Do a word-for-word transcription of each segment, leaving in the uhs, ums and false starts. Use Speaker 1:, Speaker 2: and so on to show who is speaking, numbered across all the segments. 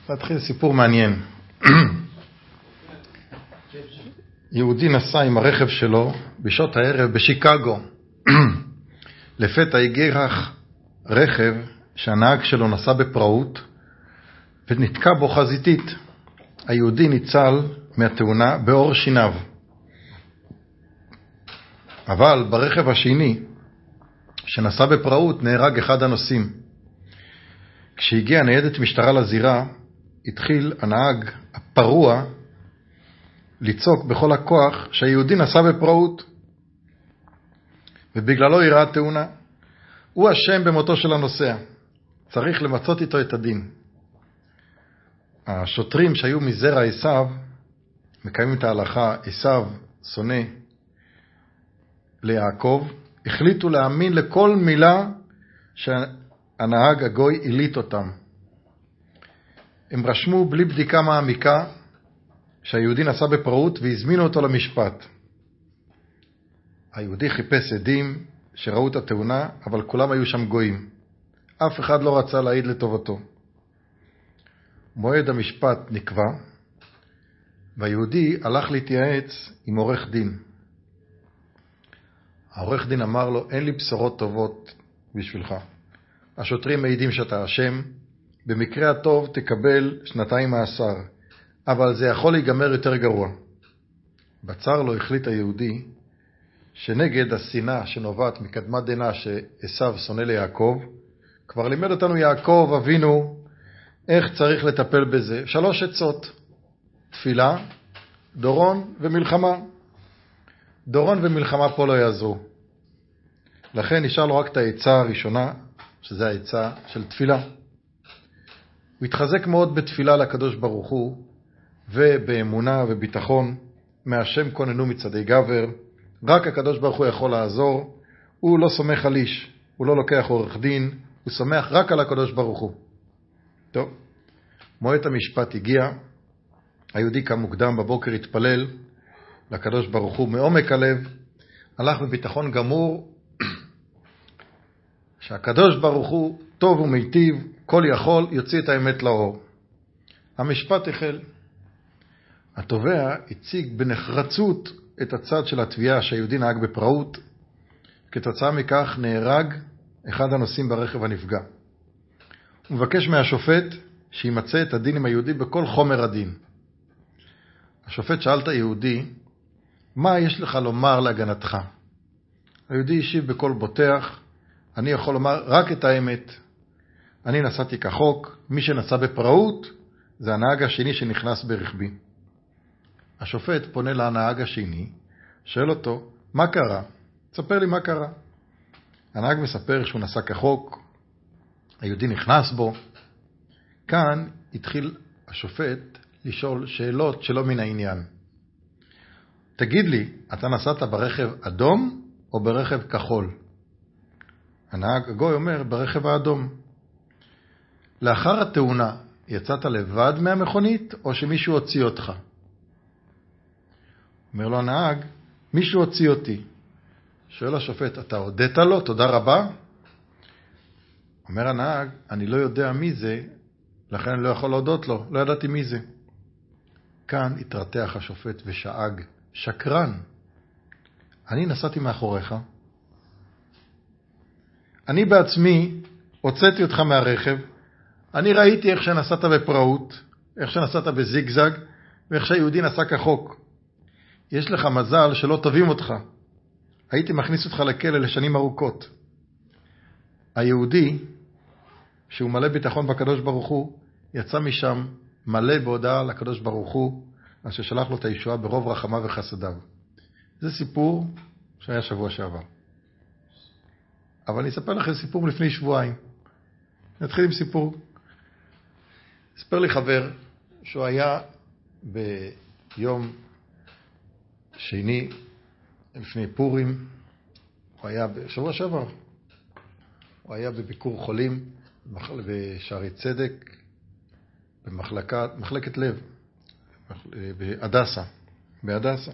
Speaker 1: להתחיל סיפור מעניין. יהודי נסע עם הרכב שלו בשעות הערב בשיקגו. לפתע הגיח רכב שהנהג שלו נסע בפראות ונתקע בו חזיתית. היהודי ניצל מהתאונה באור שיניו. אבל ברכב השני שנסע בפראות נהרג אחד הנוסעים. כשהגיע ניידת משטרה לזירה, התחיל הנהג הפרוע לצעוק בכל הכוח שהיהודי נסע בפראות, ובגללו אירעה התאונה. הוא אשם במותו של הנוסע, צריך למצות איתו את הדין. השוטרים שהיו מזרע עשיו מקיימים את ההלכה, עשיו שונא ליעקב, החליטו להאמין לכל מילה שהנהג הגוי הליט אותם. הם רשמו בלי בדיקה מעמיקה שהיהודי נסע בפראות והזמינו אותו למשפט. היהודי חיפש עדים שראו את התאונה, אבל כולם היו שם גויים. אף אחד לא רצה להעיד לטובתו. מועד המשפט נקבע, והיהודי הלך להתייעץ עם עורך דין. העורך דין אמר לו, אין לי בשורות טובות בשבילך. השוטרים מעידים שאתה אשם, במקרה הטוב תקבל שנתיים מאסר, אבל זה יכול להיגמר יותר גרוע. בצר לו החליט היהודי שנגד השנאה שנובעת מקדמת דנא שעשיו שונא ליעקב, כבר לימד אותנו יעקב אבינו איך צריך לטפל בזה. שלוש עצות: תפילה, דורון ומלחמה. דורון ומלחמה פה לא יעזרו. לכן נשאר לו רק את העצה הראשונה, שזה העצה של תפילה. הוא התחזק מאוד בתפילה לקדוש ברוך הוא, ובאמונה וביטחון, מהשם כוננו מצדי גבר, רק הקדוש ברוך הוא יכול לעזור. הוא לא סומך על איש, הוא לא לוקח עורך דין, הוא סומך רק על הקדוש ברוך הוא. טוב, מועד המשפט הגיע, היהודי קם מוקדם בבוקר, התפלל לקדוש ברוך הוא מעומק הלב, הלך בביטחון גמור, שהקדוש ברוך הוא טוב ומיטיב, כל יכול, יוציא את האמת לאור. המשפט החל. התובע הציג בנחרצות את הצד של התביעה שהיהודי נהג בפראות, כתוצאה מכך נהרג אחד הנוסעים ברכב הנפגע. הוא מבקש מהשופט שימצא את הדין עם היהודי בכל חומר הדין. השופט שאל את היהודי, מה יש לך לומר להגנתך? היהודי השיב בקול בוטח, אני יכול לומר רק את האמת. אני נסעתי כחוק, מי שנסע בפראות זה הנהג השני שנכנס ברכבי. השופט פונה לנהג השני, שואל אותו, מה קרה? תספר לי מה קרה. הנהג מספר שהוא נסע כחוק, היהודי נכנס בו. כאן התחיל השופט לשאול שאלות שלא מן העניין. תגיד לי, אתה נסעת ברכב אדום או ברכב כחול? הנהג הגוי אומר, ברכב האדום. לאחר התאונה, יצאת לבד מהמכונית או שמישהו הוציא אותך? אומר לו הנהג, מישהו הוציא אותי. שואל השופט, אתה הודית לו? תודה רבה. אומר הנהג, אני לא יודע מי זה, לכן אני לא יכול להודות לו, לא ידעתי מי זה. כאן התרתח השופט ושאג, שקרן, אני נסעתי מאחוריך, אני בעצמי הוצאתי אותך מהרכב, אני ראיתי איך שנסעת בפראות, איך שנסעת בזיגזג, ואיך שהיהודי נסע כחוק. יש לך מזל שלא תבים אותך, הייתי מכניס אותך לכלא לשנים ארוכות. היהודי, שהוא מלא ביטחון בקדוש ברוך הוא, יצא משם מלא בהודעה לקדוש ברוך הוא, אשר שלח לו את הישועה ברוב רחמיו וחסדיו. זה סיפור שהיה שבוע שעבר. אבל אני אספר לכם סיפור לפני שבועיים. נתחיל עם סיפור. אספר לי חבר שהוא היה ביום שני לפני פורים, הוא היה בשבוע שעבר, הוא היה בביקור חולים בשערי צדק, במחלקת, מחלקת לב, בהדסה, בהדסה.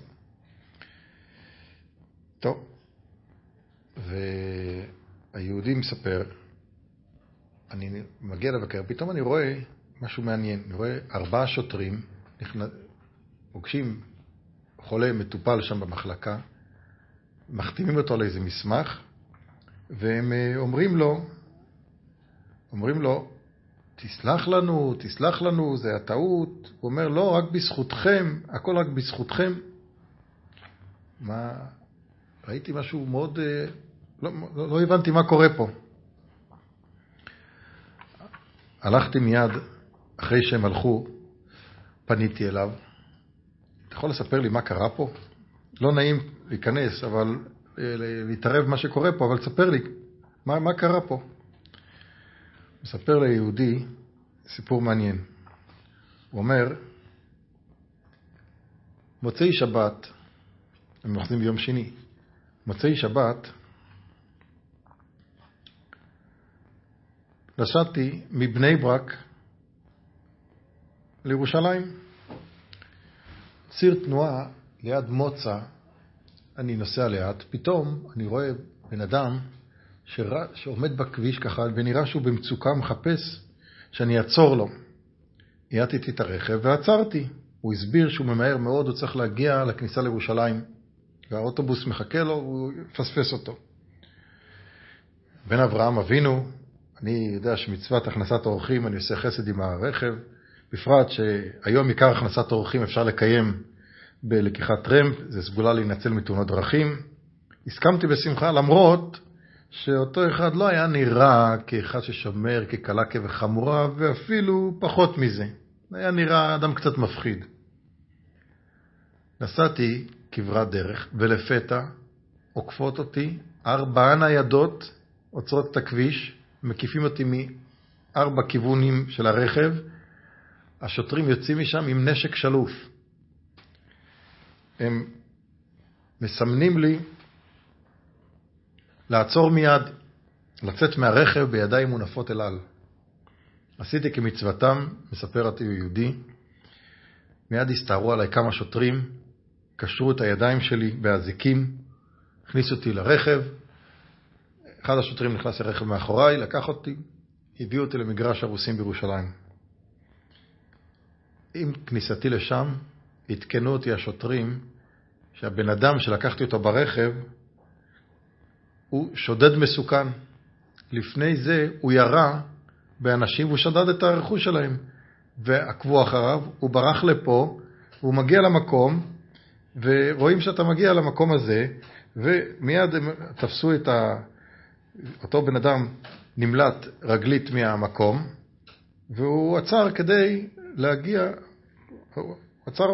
Speaker 1: טוב, והיהודי מספר, אני מגיע לבקר, פתאום אני רואה משהו מעניין. אני רואה ארבעה שוטרים, פוגשים חולה מטופל שם במחלקה, מחתימים אותו על איזה מסמך, והם אומרים לו, אומרים לו, תסלח לנו, תסלח לנו, זה הטעות. הוא אומר, לא, רק בזכותכם, הכל רק בזכותכם. מה, ראיתי משהו מאוד, לא, לא, לא הבנתי מה קורה פה. הלכתי מיד, אחרי שהם הלכו, פניתי אליו. אתה יכול לספר לי מה קרה פה? לא נעים להיכנס, אבל להתערב מה שקורה פה, אבל תספר לי, מה, מה קרה פה? מספר ליהודי סיפור מעניין. הוא אומר, מוצאי שבת, הם נוחזים ביום שני, מוצאי שבת, נסעתי מבני ברק לירושלים. ציר תנועה ליד מוצא, אני נוסע ליד, פתאום אני רואה בן אדם שרא, שעומד בכביש ככה, ונראה שהוא במצוקה מחפש שאני אעצור לו. העתתי את הרכב ועצרתי. הוא הסביר שהוא ממהר מאוד, הוא צריך להגיע לכניסה לירושלים, והאוטובוס מחכה לו, הוא יפספס אותו. בן אברהם אבינו, אני יודע שמצוות הכנסת אורחים, אני עושה חסד עם הרכב, בפרט שהיום עיקר הכנסת אורחים אפשר לקיים בלקיחת טרמפ, זה סגולה להינצל מתאונות דרכים. הסכמתי בשמחה, למרות שאותו אחד לא היה נראה כאחד ששומר, כקלקה וחמורה, ואפילו פחות מזה. היה נראה אדם קצת מפחיד. נסעתי כברת דרך, ולפתע עוקפות אותי ארבע ניידות, עוצרות את הכביש, מקיפים אותי מארבע כיוונים של הרכב. השוטרים יוצאים משם עם נשק שלוף. הם מסמנים לי לעצור מיד, לצאת מהרכב בידיים מונפות אל על. עשיתי כמצוותם, מספר אותי יהודי, מיד הסתערו עליי כמה שוטרים, קשרו את הידיים שלי באזיקים, הכניסו אותי לרכב, אחד השוטרים נכנס לרכב מאחוריי, לקח אותי, הביאו אותי למגרש הרוסים בירושלים. עם כניסתי לשם, התקנו אותי השוטרים, שהבן אדם שלקחתי אותו ברכב, הוא שודד מסוכן. לפני זה הוא ירה באנשים והוא שדד את הרכוש שלהם. ועקבו אחריו, הוא ברח לפה, הוא מגיע למקום, ורואים שאתה מגיע למקום הזה, ומיד הם תפסו את ה... אותו בן אדם נמלט רגלית מהמקום, והוא עצר כדי להגיע, הוא עצר.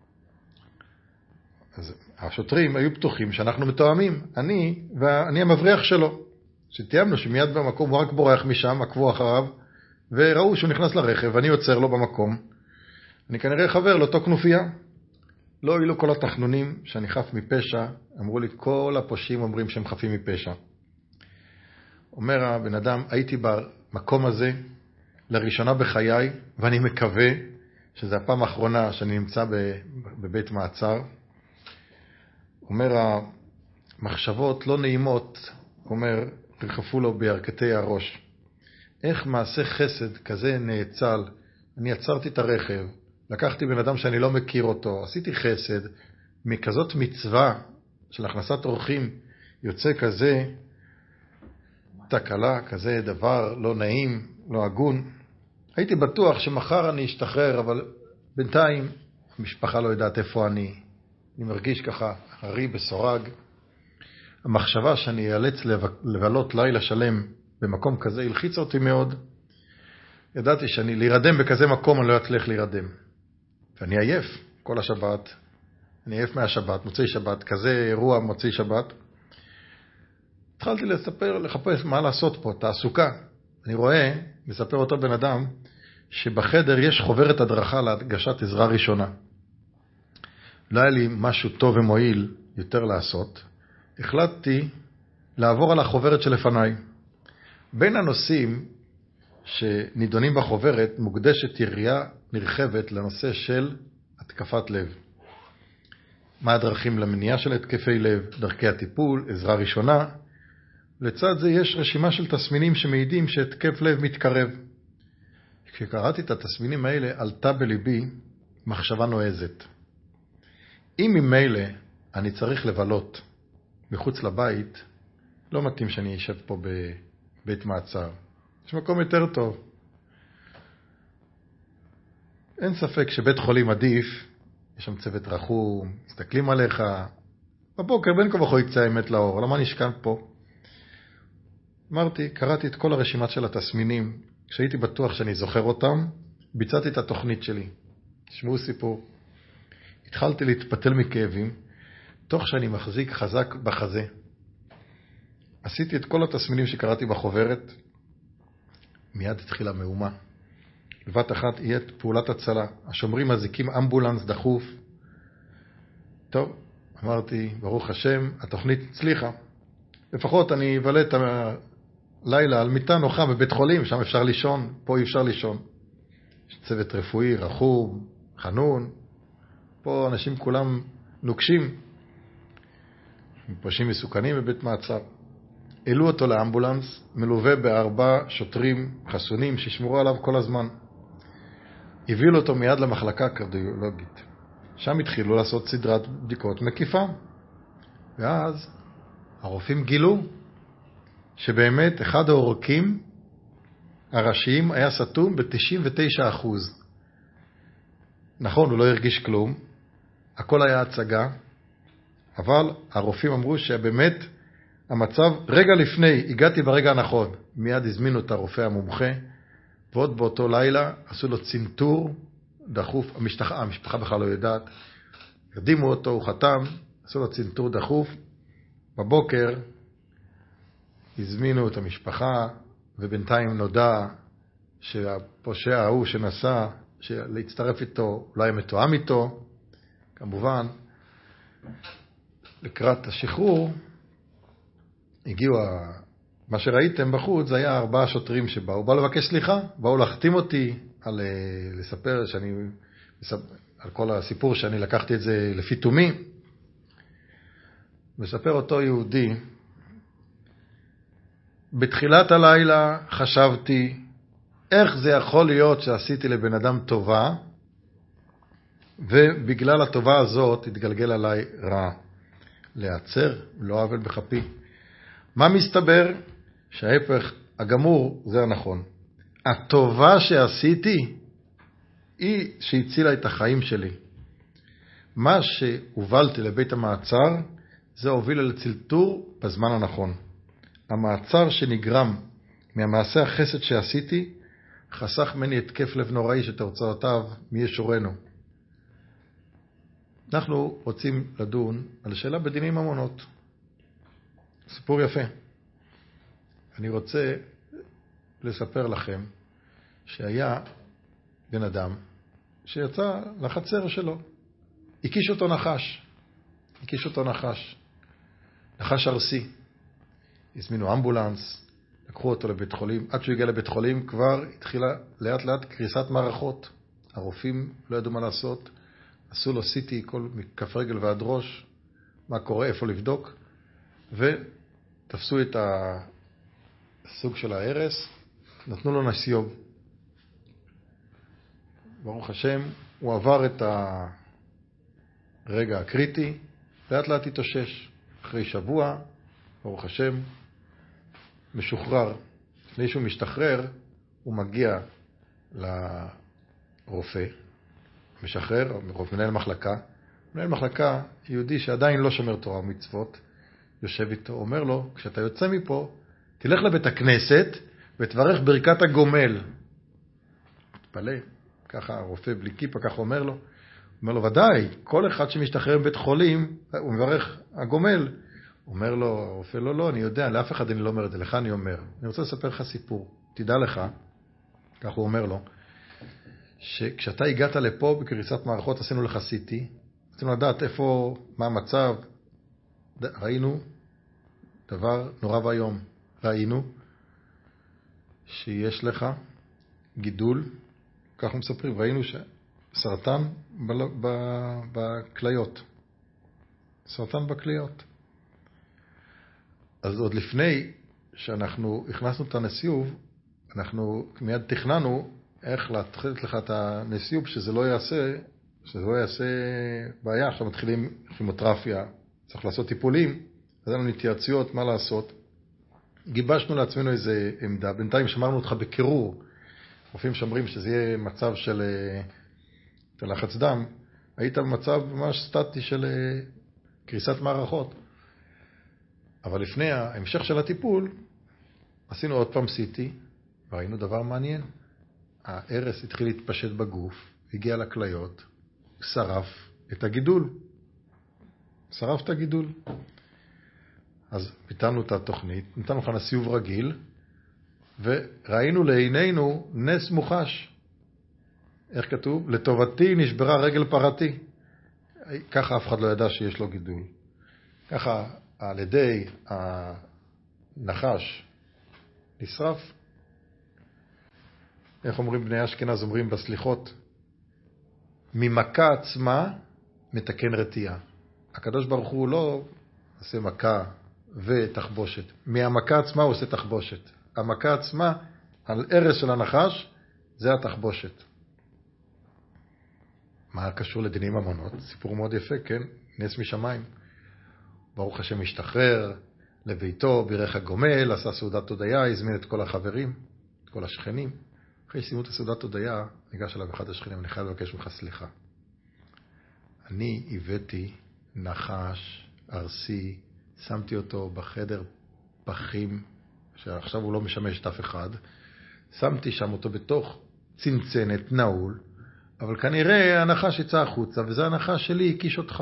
Speaker 1: אז השוטרים היו פתוחים שאנחנו מתואמים, אני ואני המבריח שלו, שתיאמנו שמיד במקום הוא רק בורח משם, עקבו אחריו, וראו שהוא נכנס לרכב, ואני עוצר לו במקום. אני כנראה חבר לאותו כנופיה. לא היו לו כל התחנונים שאני חף מפשע, אמרו לי כל הפושעים אומרים שהם חפים מפשע. אומר הבן אדם, הייתי במקום הזה לראשונה בחיי, ואני מקווה שזו הפעם האחרונה שאני נמצא בבית מעצר. אומר, המחשבות לא נעימות, אומר, רחפו לו בירכתי הראש. איך מעשה חסד כזה נאצל? אני עצרתי את הרכב, לקחתי בן אדם שאני לא מכיר אותו, עשיתי חסד, מכזאת מצווה של הכנסת אורחים, יוצא כזה תקלה, כזה דבר לא נעים, לא הגון. הייתי בטוח שמחר אני אשתחרר, אבל בינתיים המשפחה לא יודעת איפה אני. אני מרגיש ככה, הרי בסורג. המחשבה שאני אאלץ לבלות לילה שלם במקום כזה הלחיצה אותי מאוד. ידעתי שאני להירדם בכזה מקום, אני לא אצליח להירדם. ואני עייף כל השבת. אני עייף מהשבת, מוצאי שבת, כזה אירוע מוצאי שבת. התחלתי לספר, לחפש מה לעשות פה, תעסוקה. אני רואה, מספר אותו בן אדם, שבחדר יש חוברת הדרכה להגשת עזרה ראשונה. לא היה לי משהו טוב ומועיל יותר לעשות. החלטתי לעבור על החוברת שלפניי. בין הנושאים שנידונים בחוברת מוקדשת יריעה נרחבת לנושא של התקפת לב. מה הדרכים למניעה של התקפי לב, דרכי הטיפול, עזרה ראשונה. לצד זה יש רשימה של תסמינים שמעידים שהתקף לב מתקרב. כשקראתי את התסמינים האלה, עלתה בליבי מחשבה נועזת. אם ממילא אני צריך לבלות מחוץ לבית, לא מתאים שאני אשב פה בבית מעצר. יש מקום יותר טוב. אין ספק שבית חולים עדיף, יש שם צוות רחום, מסתכלים עליך. בבוקר בין כה וכה יצא האמת לאור, למה נשכן פה? אמרתי, קראתי את כל הרשימת של התסמינים, כשהייתי בטוח שאני זוכר אותם, ביצעתי את התוכנית שלי. תשמעו סיפור. התחלתי להתפתל מכאבים, תוך שאני מחזיק חזק בחזה. עשיתי את כל התסמינים שקראתי בחוברת, מיד התחילה מהומה. בבת אחת יהיה פעולת הצלה. השומרים מזיקים אמבולנס דחוף. טוב, אמרתי, ברוך השם, התוכנית הצליחה. לפחות אני אבלה את הלילה על מיטה נוחה בבית חולים, שם אפשר לישון, פה אי אפשר לישון. יש צוות רפואי, רחום, חנון. פה אנשים כולם נוקשים. פושעים מסוכנים בבית מעצר. העלו אותו לאמבולנס, מלווה בארבע שוטרים חסונים ששמרו עליו כל הזמן. הביאו אותו מיד למחלקה הקרדיולוגית. שם התחילו לעשות סדרת בדיקות מקיפה. ואז הרופאים גילו שבאמת אחד העורקים הראשיים היה סתום ב-תשעים ותשעה אחוז. נכון, הוא לא הרגיש כלום, הכל היה הצגה, אבל הרופאים אמרו שבאמת המצב, רגע לפני, הגעתי ברגע הנכון, מיד הזמינו את הרופא המומחה, ועוד באותו לילה עשו לו צנתור דחוף, המשפחה, המשפחה בכלל לא יודעת, הרדימו אותו, הוא חתם, עשו לו צנתור דחוף, בבוקר הזמינו את המשפחה, ובינתיים נודע שהפושע ההוא שנסע, להצטרף איתו, אולי מתואם איתו, כמובן, לקראת השחרור, הגיעו, מה שראיתם בחוץ, זה היה ארבעה שוטרים שבאו, באו לבקש סליחה, באו להחתים אותי על לספר שאני, על כל הסיפור שאני לקחתי את זה לפי תומי. מספר אותו יהודי, בתחילת הלילה חשבתי, איך זה יכול להיות שעשיתי לבן אדם טובה, ובגלל הטובה הזאת התגלגל עליי רע. להיעצר, לא עוול בכפי. מה מסתבר? שההפך הגמור זה הנכון. הטובה שעשיתי היא שהצילה את החיים שלי. מה שהובלתי לבית המעצר זה הוביל לצלטור בזמן הנכון. המעצר שנגרם מהמעשה החסד שעשיתי חסך ממני התקף לב נוראי שתוצאותיו מי ישורנו. אנחנו רוצים לדון על שאלה בדיני ממונות. סיפור יפה. אני רוצה לספר לכם שהיה בן אדם שיצא לחצר שלו. הקיש אותו נחש. הקיש אותו נחש. נחש ארסי. הזמינו אמבולנס, לקחו אותו לבית חולים. עד שהוא הגיע לבית חולים כבר התחילה לאט לאט קריסת מערכות. הרופאים לא ידעו מה לעשות. עשו לו סיטי, כל מכף רגל ועד ראש, מה קורה, איפה לבדוק, ותפסו את הסוג של ההרס, נתנו לו נסיוב. ברוך השם, הוא עבר את הרגע הקריטי, לאט לאט התאושש. אחרי שבוע, ברוך השם, משוחרר. לפני שהוא משתחרר, הוא מגיע לרופא, משחרר, מנהל מחלקה, מנהל מחלקה יהודי שעדיין לא שומר תורה ומצוות, יושב איתו, אומר לו, כשאתה יוצא מפה, תלך לבית הכנסת ותברך ברכת הגומל. תפלא, ככה הרופא בלי כיפה, ככה אומר לו. אומר לו, ודאי, כל אחד שמשתחרר בבית חולים, הוא מברך הגומל. אומר לו, הרופא, לא, לא, אני יודע, לאף אחד אני לא אומר את זה, לך אני אומר. אני רוצה לספר לך סיפור, תדע לך, כך הוא אומר לו, שכשאתה הגעת לפה בקריסת מערכות עשינו לך סיטי, רצינו לדעת איפה, מה המצב, ראינו דבר נורא והיום, ראינו שיש לך גידול, כך מספרים, ראינו שסרטן בכליות, סרטן בכליות. אז עוד לפני שאנחנו הכנסנו את הנסיוב, אנחנו מיד תכננו איך להתחיל לך את הנסיוב שזה לא יעשה, שזה לא יעשה בעיה. עכשיו מתחילים כימותרפיה, צריך לעשות טיפולים, אז אין לנו התייעצויות, מה לעשות? גיבשנו לעצמנו איזה עמדה, בינתיים שמרנו אותך בקירור, רופאים שאומרים שזה יהיה מצב של, של לחץ דם, היית במצב ממש סטטי של קריסת מערכות. אבל לפני ההמשך של הטיפול, עשינו עוד פעם סיטי, וראינו דבר מעניין. הערס התחיל להתפשט בגוף, הגיע לכליות, שרף את הגידול. שרף את הגידול. אז פיתרנו את התוכנית, נתנו לך סיוב רגיל, וראינו לעינינו נס מוחש. איך כתוב? לטובתי נשברה רגל פרתי. ככה אף אחד לא ידע שיש לו גידול. ככה על ידי הנחש נשרף. איך אומרים בני אשכנז? אומרים בסליחות, ממכה עצמה מתקן רתיעה. הקדוש ברוך הוא לא עושה מכה ותחבושת. מהמכה עצמה הוא עושה תחבושת. המכה עצמה, על ערש של הנחש, זה התחבושת. מה קשור לדיני ממונות? סיפור מאוד יפה, כן? נס משמיים. ברוך השם השתחרר לביתו, בירך הגומל, עשה סעודת תודיה, הזמין את כל החברים, את כל השכנים. אחרי שסיימו את הסעודת תודיה, ניגש אליו אחד השכנים, אני חייב לבקש ממך סליחה. אני הבאתי נחש ארסי, שמתי אותו בחדר פחים, שעכשיו הוא לא משמש את אף אחד, שמתי שם אותו בתוך צנצנת נעול, אבל כנראה הנחש יצא החוצה, וזה הנחש שלי, הקיש אותך.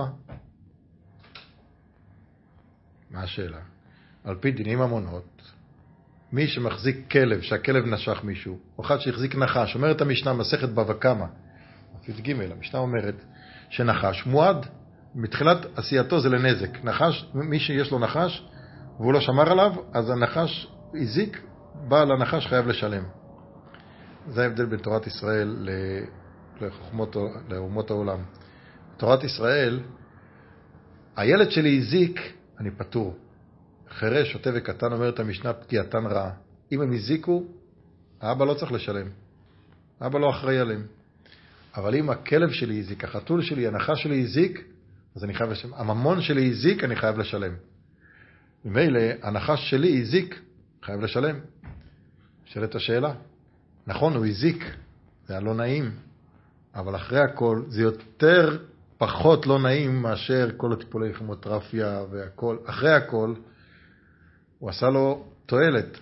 Speaker 1: מה השאלה? על פי דינים ממונות, מי שמחזיק כלב, שהכלב נשך מישהו, או אחד שהחזיק נחש, אומרת המשנה, מסכת בבא קמא, דף ג', המשנה אומרת שנחש מועד, מתחילת עשייתו זה לנזק. נחש, מי שיש לו נחש, והוא לא שמר עליו, אז הנחש הזיק, בעל הנחש חייב לשלם. זה ההבדל בין תורת ישראל לחוכמות, לאומות העולם. תורת ישראל, הילד שלי הזיק, אני פטור. חירש, שוטה וקטן, אומרת המשנה, פגיעתן רעה. אם הם הזיקו, האבא לא צריך לשלם. האבא לא אחראי עליהם. אבל אם הכלב שלי הזיק, החתול שלי, הנחש שלי הזיק, אז אני חייב לשלם. הממון שלי הזיק, אני חייב לשלם. ממילא, הנחש שלי הזיק, חייב לשלם. שאלת השאלה. נכון, הוא הזיק, זה היה לא נעים, אבל אחרי הכל, זה יותר פחות לא נעים מאשר כל הטיפולי כימותרפיה והכל. אחרי הכל, הוא עשה לו תועלת.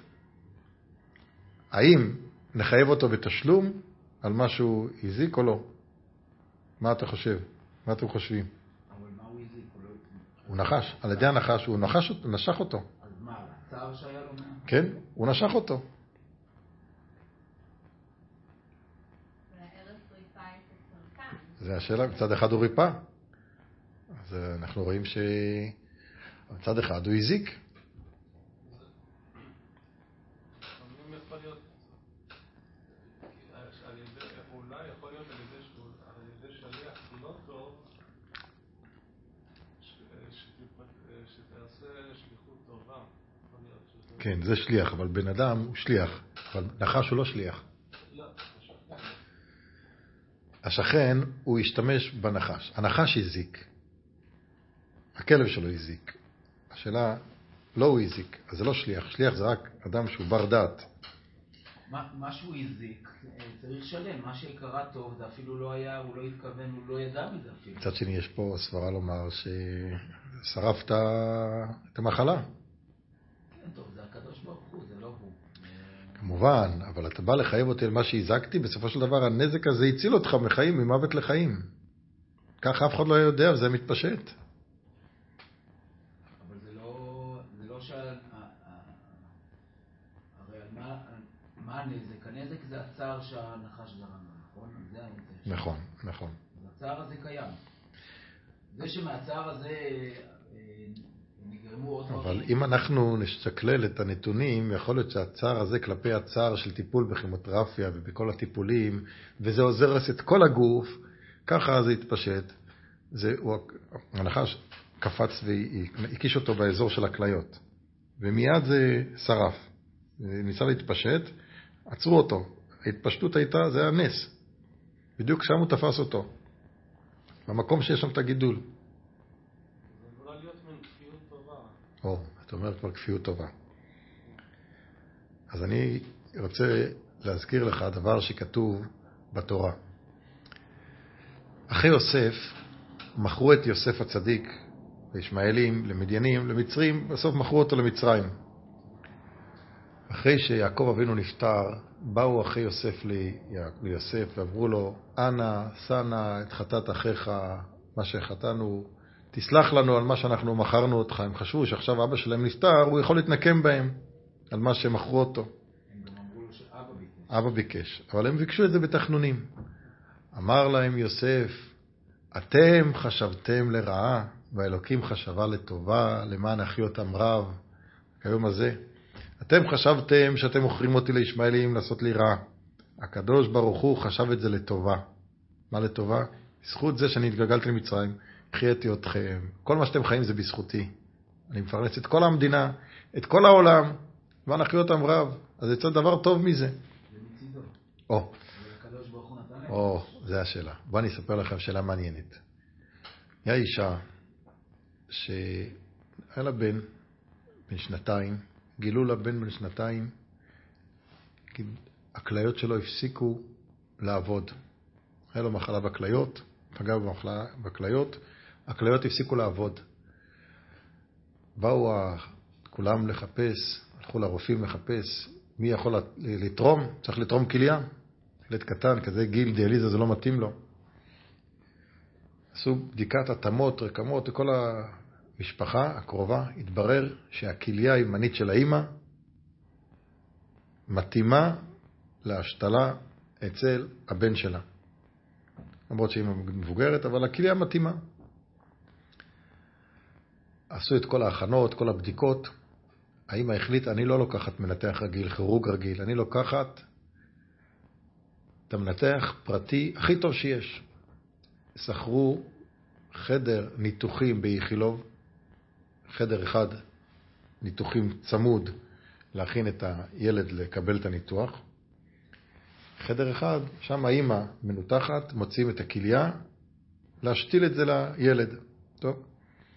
Speaker 1: האם נחייב אותו בתשלום על מה שהוא הזיק או לא? מה אתה חושב? מה אתם חושבים?
Speaker 2: אבל מה הוא הזיק? הוא, לא...
Speaker 1: הוא נחש, על ידי הנחש, הוא נחש, נשך אותו.
Speaker 2: אז מה, הצער שהיה לו מה?
Speaker 1: כן, הוא נשך אותו. זה השאלה, מצד אחד הוא ריפא. אז אנחנו רואים שמצד אחד הוא הזיק.
Speaker 3: אולי יכול להיות על ידי שליח לא טוב שתעשה שליחות טובה.
Speaker 1: כן, זה שליח, אבל בן אדם הוא שליח, אבל נחש הוא לא שליח. השכן הוא השתמש בנחש. הנחש הזיק. הכלב שלו הזיק. השאלה, לא הוא הזיק, אז זה לא שליח. שליח זה רק אדם שהוא בר דעת.
Speaker 2: מה, מה שהוא הזיק, צריך לשלם. מה שקרה טוב, זה אפילו לא היה, הוא לא התכוון, הוא לא ידע מזה אפילו.
Speaker 1: מצד שני, יש פה סברה לומר ששרפת את המחלה.
Speaker 2: כן, טוב, זה הקדוש ברוך הוא, זה לא הוא.
Speaker 1: כמובן, אבל אתה בא לחייב אותי על מה שהזקתי, בסופו של דבר הנזק הזה הציל אותך מחיים, ממוות לחיים. ככה אף אחד לא יודע, וזה מתפשט.
Speaker 2: אבל זה לא, זה לא ש... הרי מה, מה הנזק? הנזק זה הצער שהנחש זרם, נכון? זה הנזק.
Speaker 1: נכון, נכון.
Speaker 2: אז הצער הזה קיים. זה שמהצער הזה...
Speaker 1: אבל אם אנחנו נשקלל את הנתונים, יכול להיות שהצער הזה כלפי הצער של טיפול בכימותרפיה ובכל הטיפולים, וזה עוזר לעשות את כל הגוף, ככה זה יתפשט. זה, הוא, הנחש קפץ והקיש אותו באזור של הכליות. ומיד זה שרף. ניסה להתפשט, עצרו אותו. ההתפשטות הייתה, זה היה נס. בדיוק שם הוא תפס אותו. במקום שיש שם את הגידול.
Speaker 3: זה יכולה להיות מן כפיות טובה.
Speaker 1: או, אתה אומר כבר כפיות טובה. אז אני רוצה להזכיר לך דבר שכתוב בתורה. אחי יוסף מכרו את יוסף הצדיק לישמעאלים, למדיינים, למצרים, בסוף מכרו אותו למצרים. אחרי שיעקב אבינו נפטר, באו אחי יוסף ליוסף ואמרו לו, אנא, סנא, את חטאת אחיך, מה שחטאנו, תסלח לנו על מה שאנחנו מכרנו אותך. הם חשבו שעכשיו אבא שלהם נפטר, הוא יכול להתנקם בהם על מה שמכרו אותו.
Speaker 2: הם גם אמרו לו שאבא ביקש.
Speaker 1: אבא ביקש, אבל הם ביקשו את זה בתחנונים. אמר להם יוסף, אתם חשבתם לרעה, והאלוקים חשבה לטובה, למען אחי אותם רב, כיום הזה. אתם חשבתם שאתם מוכרים אותי לישמעאלים לעשות לי רע. הקדוש ברוך הוא חשב את זה לטובה. מה לטובה? בזכות זה שאני התגלגלתי למצרים, חייתי אתכם. כל מה שאתם חיים זה בזכותי. אני מפרנס את כל המדינה, את כל העולם, למען אחי אותם רב. אז יצא דבר טוב מזה.
Speaker 2: זה מצידו.
Speaker 1: או.
Speaker 2: הקדוש ברוך הוא נתן להם.
Speaker 1: או, זה השאלה. בוא אני אספר לכם שאלה מעניינת. היה אישה שהיה לה בן, בן שנתיים, גילו לה בן בן שנתיים, כי הכליות שלו הפסיקו לעבוד. היה לו מחלה בכליות, פגע במחלה בכליות, הכליות הפסיקו לעבוד. באו כולם לחפש, הלכו לרופאים לחפש, מי יכול לתרום? צריך לתרום כליה. ילד קטן, כזה גיל דיאליזה, זה לא מתאים לו. עשו בדיקת התאמות, רקמות, וכל המשפחה הקרובה התברר שהכליה הימנית של האמא מתאימה להשתלה אצל הבן שלה. למרות שהיא מבוגרת, אבל הכליה מתאימה. עשו את כל ההכנות, כל הבדיקות. האמא החליטה, אני לא לוקחת מנתח רגיל, כירורג רגיל, אני לוקחת את המנתח פרטי הכי טוב שיש. שכרו חדר ניתוחים באיכילוב, חדר אחד ניתוחים צמוד להכין את הילד לקבל את הניתוח. חדר אחד, שם האמא מנותחת, מוצאים את הכליה, להשתיל את זה לילד. טוב.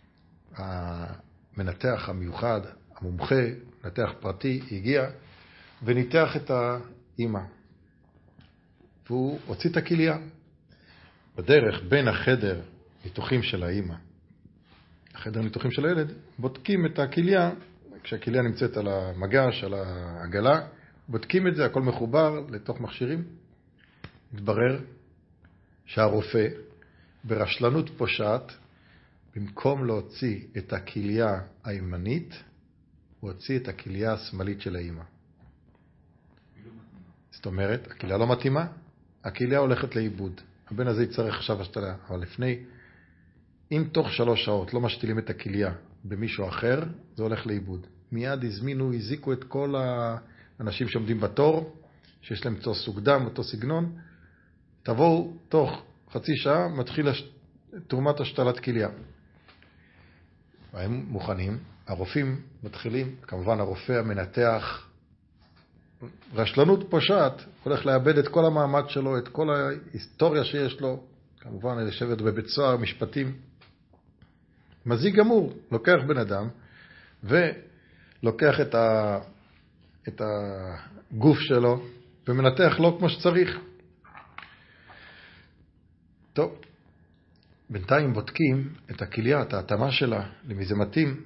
Speaker 1: המנתח המיוחד, המומחה, מנתח פרטי, הגיע וניתח את האמא. והוא הוציא את הכליה. בדרך בין החדר ניתוחים של האמא, החדר ניתוחים של הילד, בודקים את הכליה, כשהכליה נמצאת על המגש, על העגלה, בודקים את זה, הכל מחובר לתוך מכשירים. התברר שהרופא ברשלנות פושעת, במקום להוציא את הכליה הימנית, הוא הוציא את הכליה השמאלית של האמא. זאת אומרת, הכליה לא מתאימה, הכליה הולכת לאיבוד. הבן הזה יצטרך עכשיו השתלה, אבל לפני, אם תוך שלוש שעות לא משתילים את הכליה במישהו אחר, זה הולך לאיבוד. מיד הזמינו, הזיקו את כל האנשים שעומדים בתור, שיש להם אותו סוג דם, אותו סגנון, תבואו תוך חצי שעה, מתחיל הש... תרומת השתלת כליה. והם מוכנים, הרופאים מתחילים, כמובן הרופא המנתח, רשלנות פושעת, הולך לאבד את כל המעמד שלו, את כל ההיסטוריה שיש לו, כמובן לשבת בבית סוהר, משפטים. מזיק גמור, לוקח בן אדם, ולוקח את, ה... את הגוף שלו, ומנתח לו כמו שצריך. טוב, בינתיים בודקים את הכליה, את ההתאמה שלה, למי זה מתאים.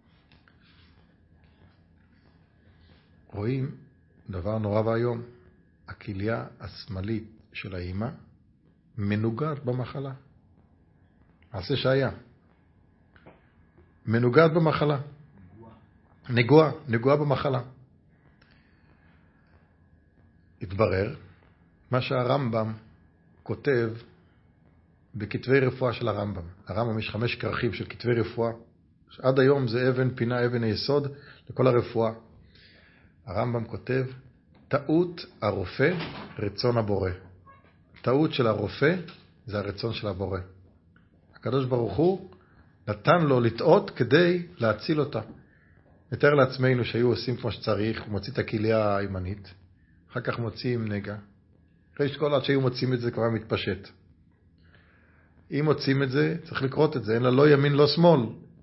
Speaker 1: רואים דבר נורא והיום, הכליה השמאלית של האמא מנוגעת במחלה. מעשה שהיה. מנוגעת במחלה. נגועה, נגועה במחלה. התברר מה שהרמב"ם כותב בכתבי רפואה של הרמב"ם. הרמב"ם יש חמש כרכים של כתבי רפואה. עד היום זה אבן פינה, אבן היסוד לכל הרפואה. הרמב"ם כותב, טעות הרופא, רצון הבורא. טעות של הרופא זה הרצון של הבורא. הקדוש ברוך הוא נתן לו לטעות כדי להציל אותה. נתאר לעצמנו שהיו עושים כמו שצריך, מוציא את הכליה הימנית, אחר כך מוציאים נגע, אחרי שכל עד שהיו מוצאים את זה כבר מתפשט. אם מוצאים את זה, צריך לקרות את זה, אין לה לא ימין לא שמאל.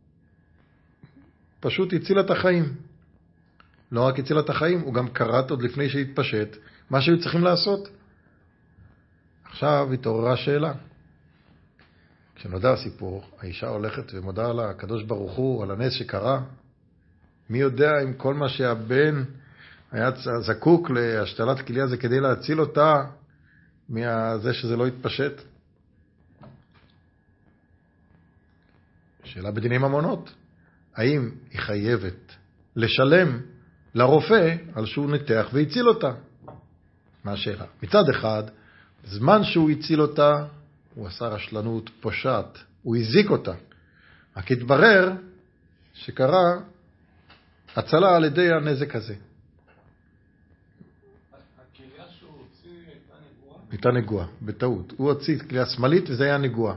Speaker 1: פשוט הציל את החיים. לא רק הציל את החיים, הוא גם קראת עוד לפני שהתפשט, מה שהיו צריכים לעשות. עכשיו התעוררה שאלה. כשנודע הסיפור, האישה הולכת ומודה על הקדוש ברוך הוא, על הנס שקרה. מי יודע אם כל מה שהבן היה זקוק להשתלת כליה זה כדי להציל אותה מזה שזה לא יתפשט. שאלה בדיני ממונות. האם היא חייבת לשלם לרופא על שהוא ניתח והציל אותה? מה השאלה? מצד אחד, זמן שהוא הציל אותה, הוא עשה רשלנות פושעת, הוא הזיק אותה. רק התברר שקרה הצלה על ידי הנזק הזה.
Speaker 3: הכליה שהוא הוציא הייתה נגועה?
Speaker 1: הייתה נגועה, בטעות. הוא הוציא כליה שמאלית וזה היה נגועה.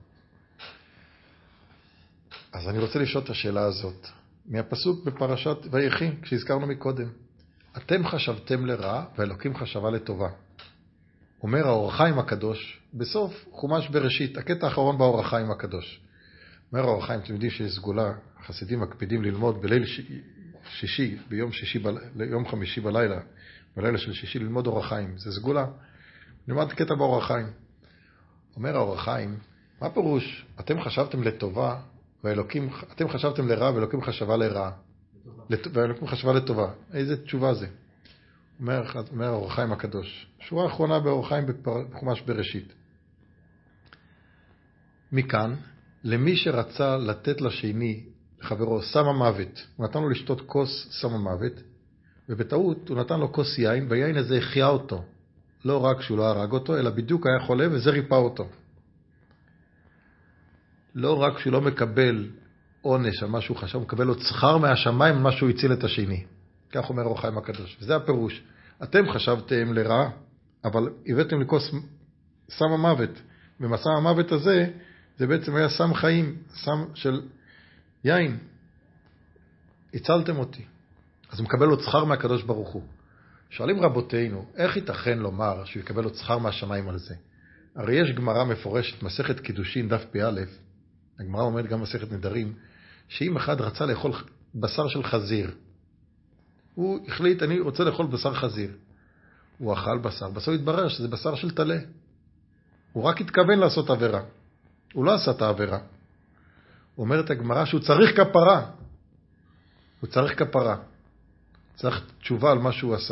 Speaker 1: אז אני רוצה לשאול את השאלה הזאת. מהפסוק בפרשת ויחי, כשהזכרנו מקודם. אתם חשבתם לרע ואלוקים חשבה לטובה. אומר האור החיים הקדוש, בסוף חומש בראשית, הקטע האחרון באור החיים הקדוש. אומר האור החיים, אתם יודעים שיש סגולה, החסידים מקפידים ללמוד בליל שישי, ביום שישי, יום חמישי בלילה, בלילה של שישי ללמוד אור החיים, זה סגולה. נלמד קטע באור החיים. אומר האור החיים, מה פירוש? אתם חשבתם לטובה, ואלוקים, אתם חשבתם לרע, ואלוקים חשבה לרע. ואלוקים חשבה לטובה. איזה תשובה זה? אומר, אומר האור החיים הקדוש. שורה האחרונה באור החיים בחומש בראשית. מכאן, למי שרצה לתת לשני, לחברו, סם המוות, הוא נתן לו לשתות כוס סם המוות, ובטעות הוא נתן לו כוס יין, והיין הזה החיה אותו. לא רק שהוא לא הרג אותו, אלא בדיוק היה חולה, וזה ריפא אותו. לא רק שהוא לא מקבל עונש על מה שהוא חשב, הוא מקבל לו שכר מהשמיים על מה שהוא הציל את השני. כך אומר האור החיים הקדוש. וזה הפירוש. אתם חשבתם לרע, אבל הבאתם לכוס סם המוות. ומסם המוות הזה, זה בעצם היה סם חיים, סם של יין. הצלתם אותי. אז הוא מקבל לו שכר מהקדוש ברוך הוא. שואלים רבותינו, איך ייתכן לומר שהוא יקבל לו שכר מהשמיים על זה? הרי יש גמרא מפורשת, מסכת קידושין, דף פי א', הגמרא אומרת גם מסכת נדרים, שאם אחד רצה לאכול בשר של חזיר, הוא החליט, אני רוצה לאכול בשר חזיר. הוא אכל בשר, בסוף התברר שזה בשר של תלה. הוא רק התכוון לעשות עבירה. הוא לא עשה את העבירה. הוא אומר את הגמרא שהוא צריך כפרה. הוא צריך כפרה. צריך תשובה על מה שהוא עשה.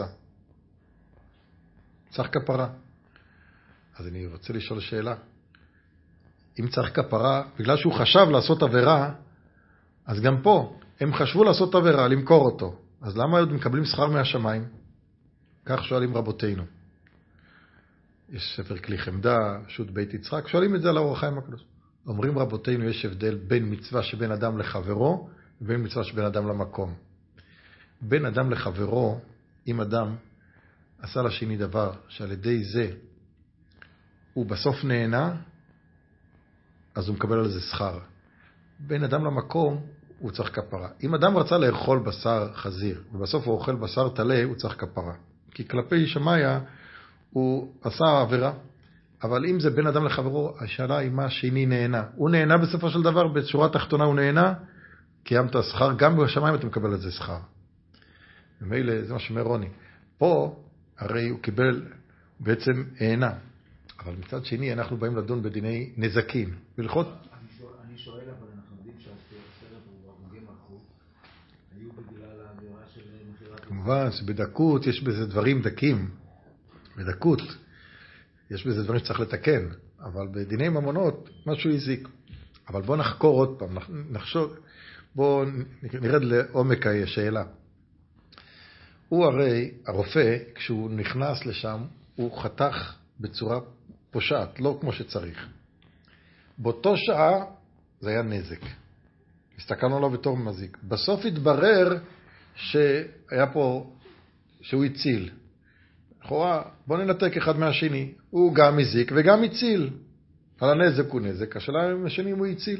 Speaker 1: צריך כפרה. אז אני רוצה לשאול שאלה. אם צריך כפרה, בגלל שהוא חשב לעשות עבירה, אז גם פה, הם חשבו לעשות עבירה, למכור אותו. אז למה עוד מקבלים שכר מהשמיים? כך שואלים רבותינו. יש ספר כלי חמדה, שו"ת בית יצחק, שואלים את זה על האור החיים הקדוש. אומרים רבותינו, יש הבדל בין מצווה שבין אדם לחברו, ובין מצווה שבין אדם למקום. בין אדם לחברו, אם אדם עשה לשני דבר, שעל ידי זה הוא בסוף נהנה, אז הוא מקבל על זה שכר. בין אדם למקום, הוא צריך כפרה. אם אדם רצה לאכול בשר חזיר, ובסוף הוא אוכל בשר תלה, הוא צריך כפרה. כי כלפי שמיה הוא עשה עבירה. אבל אם זה בין אדם לחברו, השאלה היא מה השני נהנה. הוא נהנה בסופו של דבר, בצורה תחתונה הוא נהנה, קיימת שכר, גם בשמיים אתה מקבל על זה שכר. ומילא, זה מה שאומר רוני. פה, הרי הוא קיבל, בעצם הענה. אבל מצד שני, אנחנו באים לדון בדיני נזקים. בלכות...
Speaker 2: אני שואל, אבל אנחנו יודעים שהסרט הוא הרוגי מלכות. היו בגלל העבירה של מחירת...
Speaker 1: כמובן שבדקות יש בזה דברים דקים. בדקות. יש בזה דברים שצריך לתקן. אבל בדיני ממונות, משהו הזיק. אבל בואו נחקור עוד פעם. נחשוב... בואו נרד לעומק השאלה. הוא הרי, הרופא, כשהוא נכנס לשם, הוא חתך בצורה פושעת, לא כמו שצריך. באותו שעה זה היה נזק. הסתכלנו עליו בתור מזיק. בסוף התברר שהיה פה, שהוא הציל. לכאורה, בוא ננתק אחד מהשני. הוא גם מזיק וגם הציל. על הנזק הוא נזק, השאלה עם השני הוא הציל.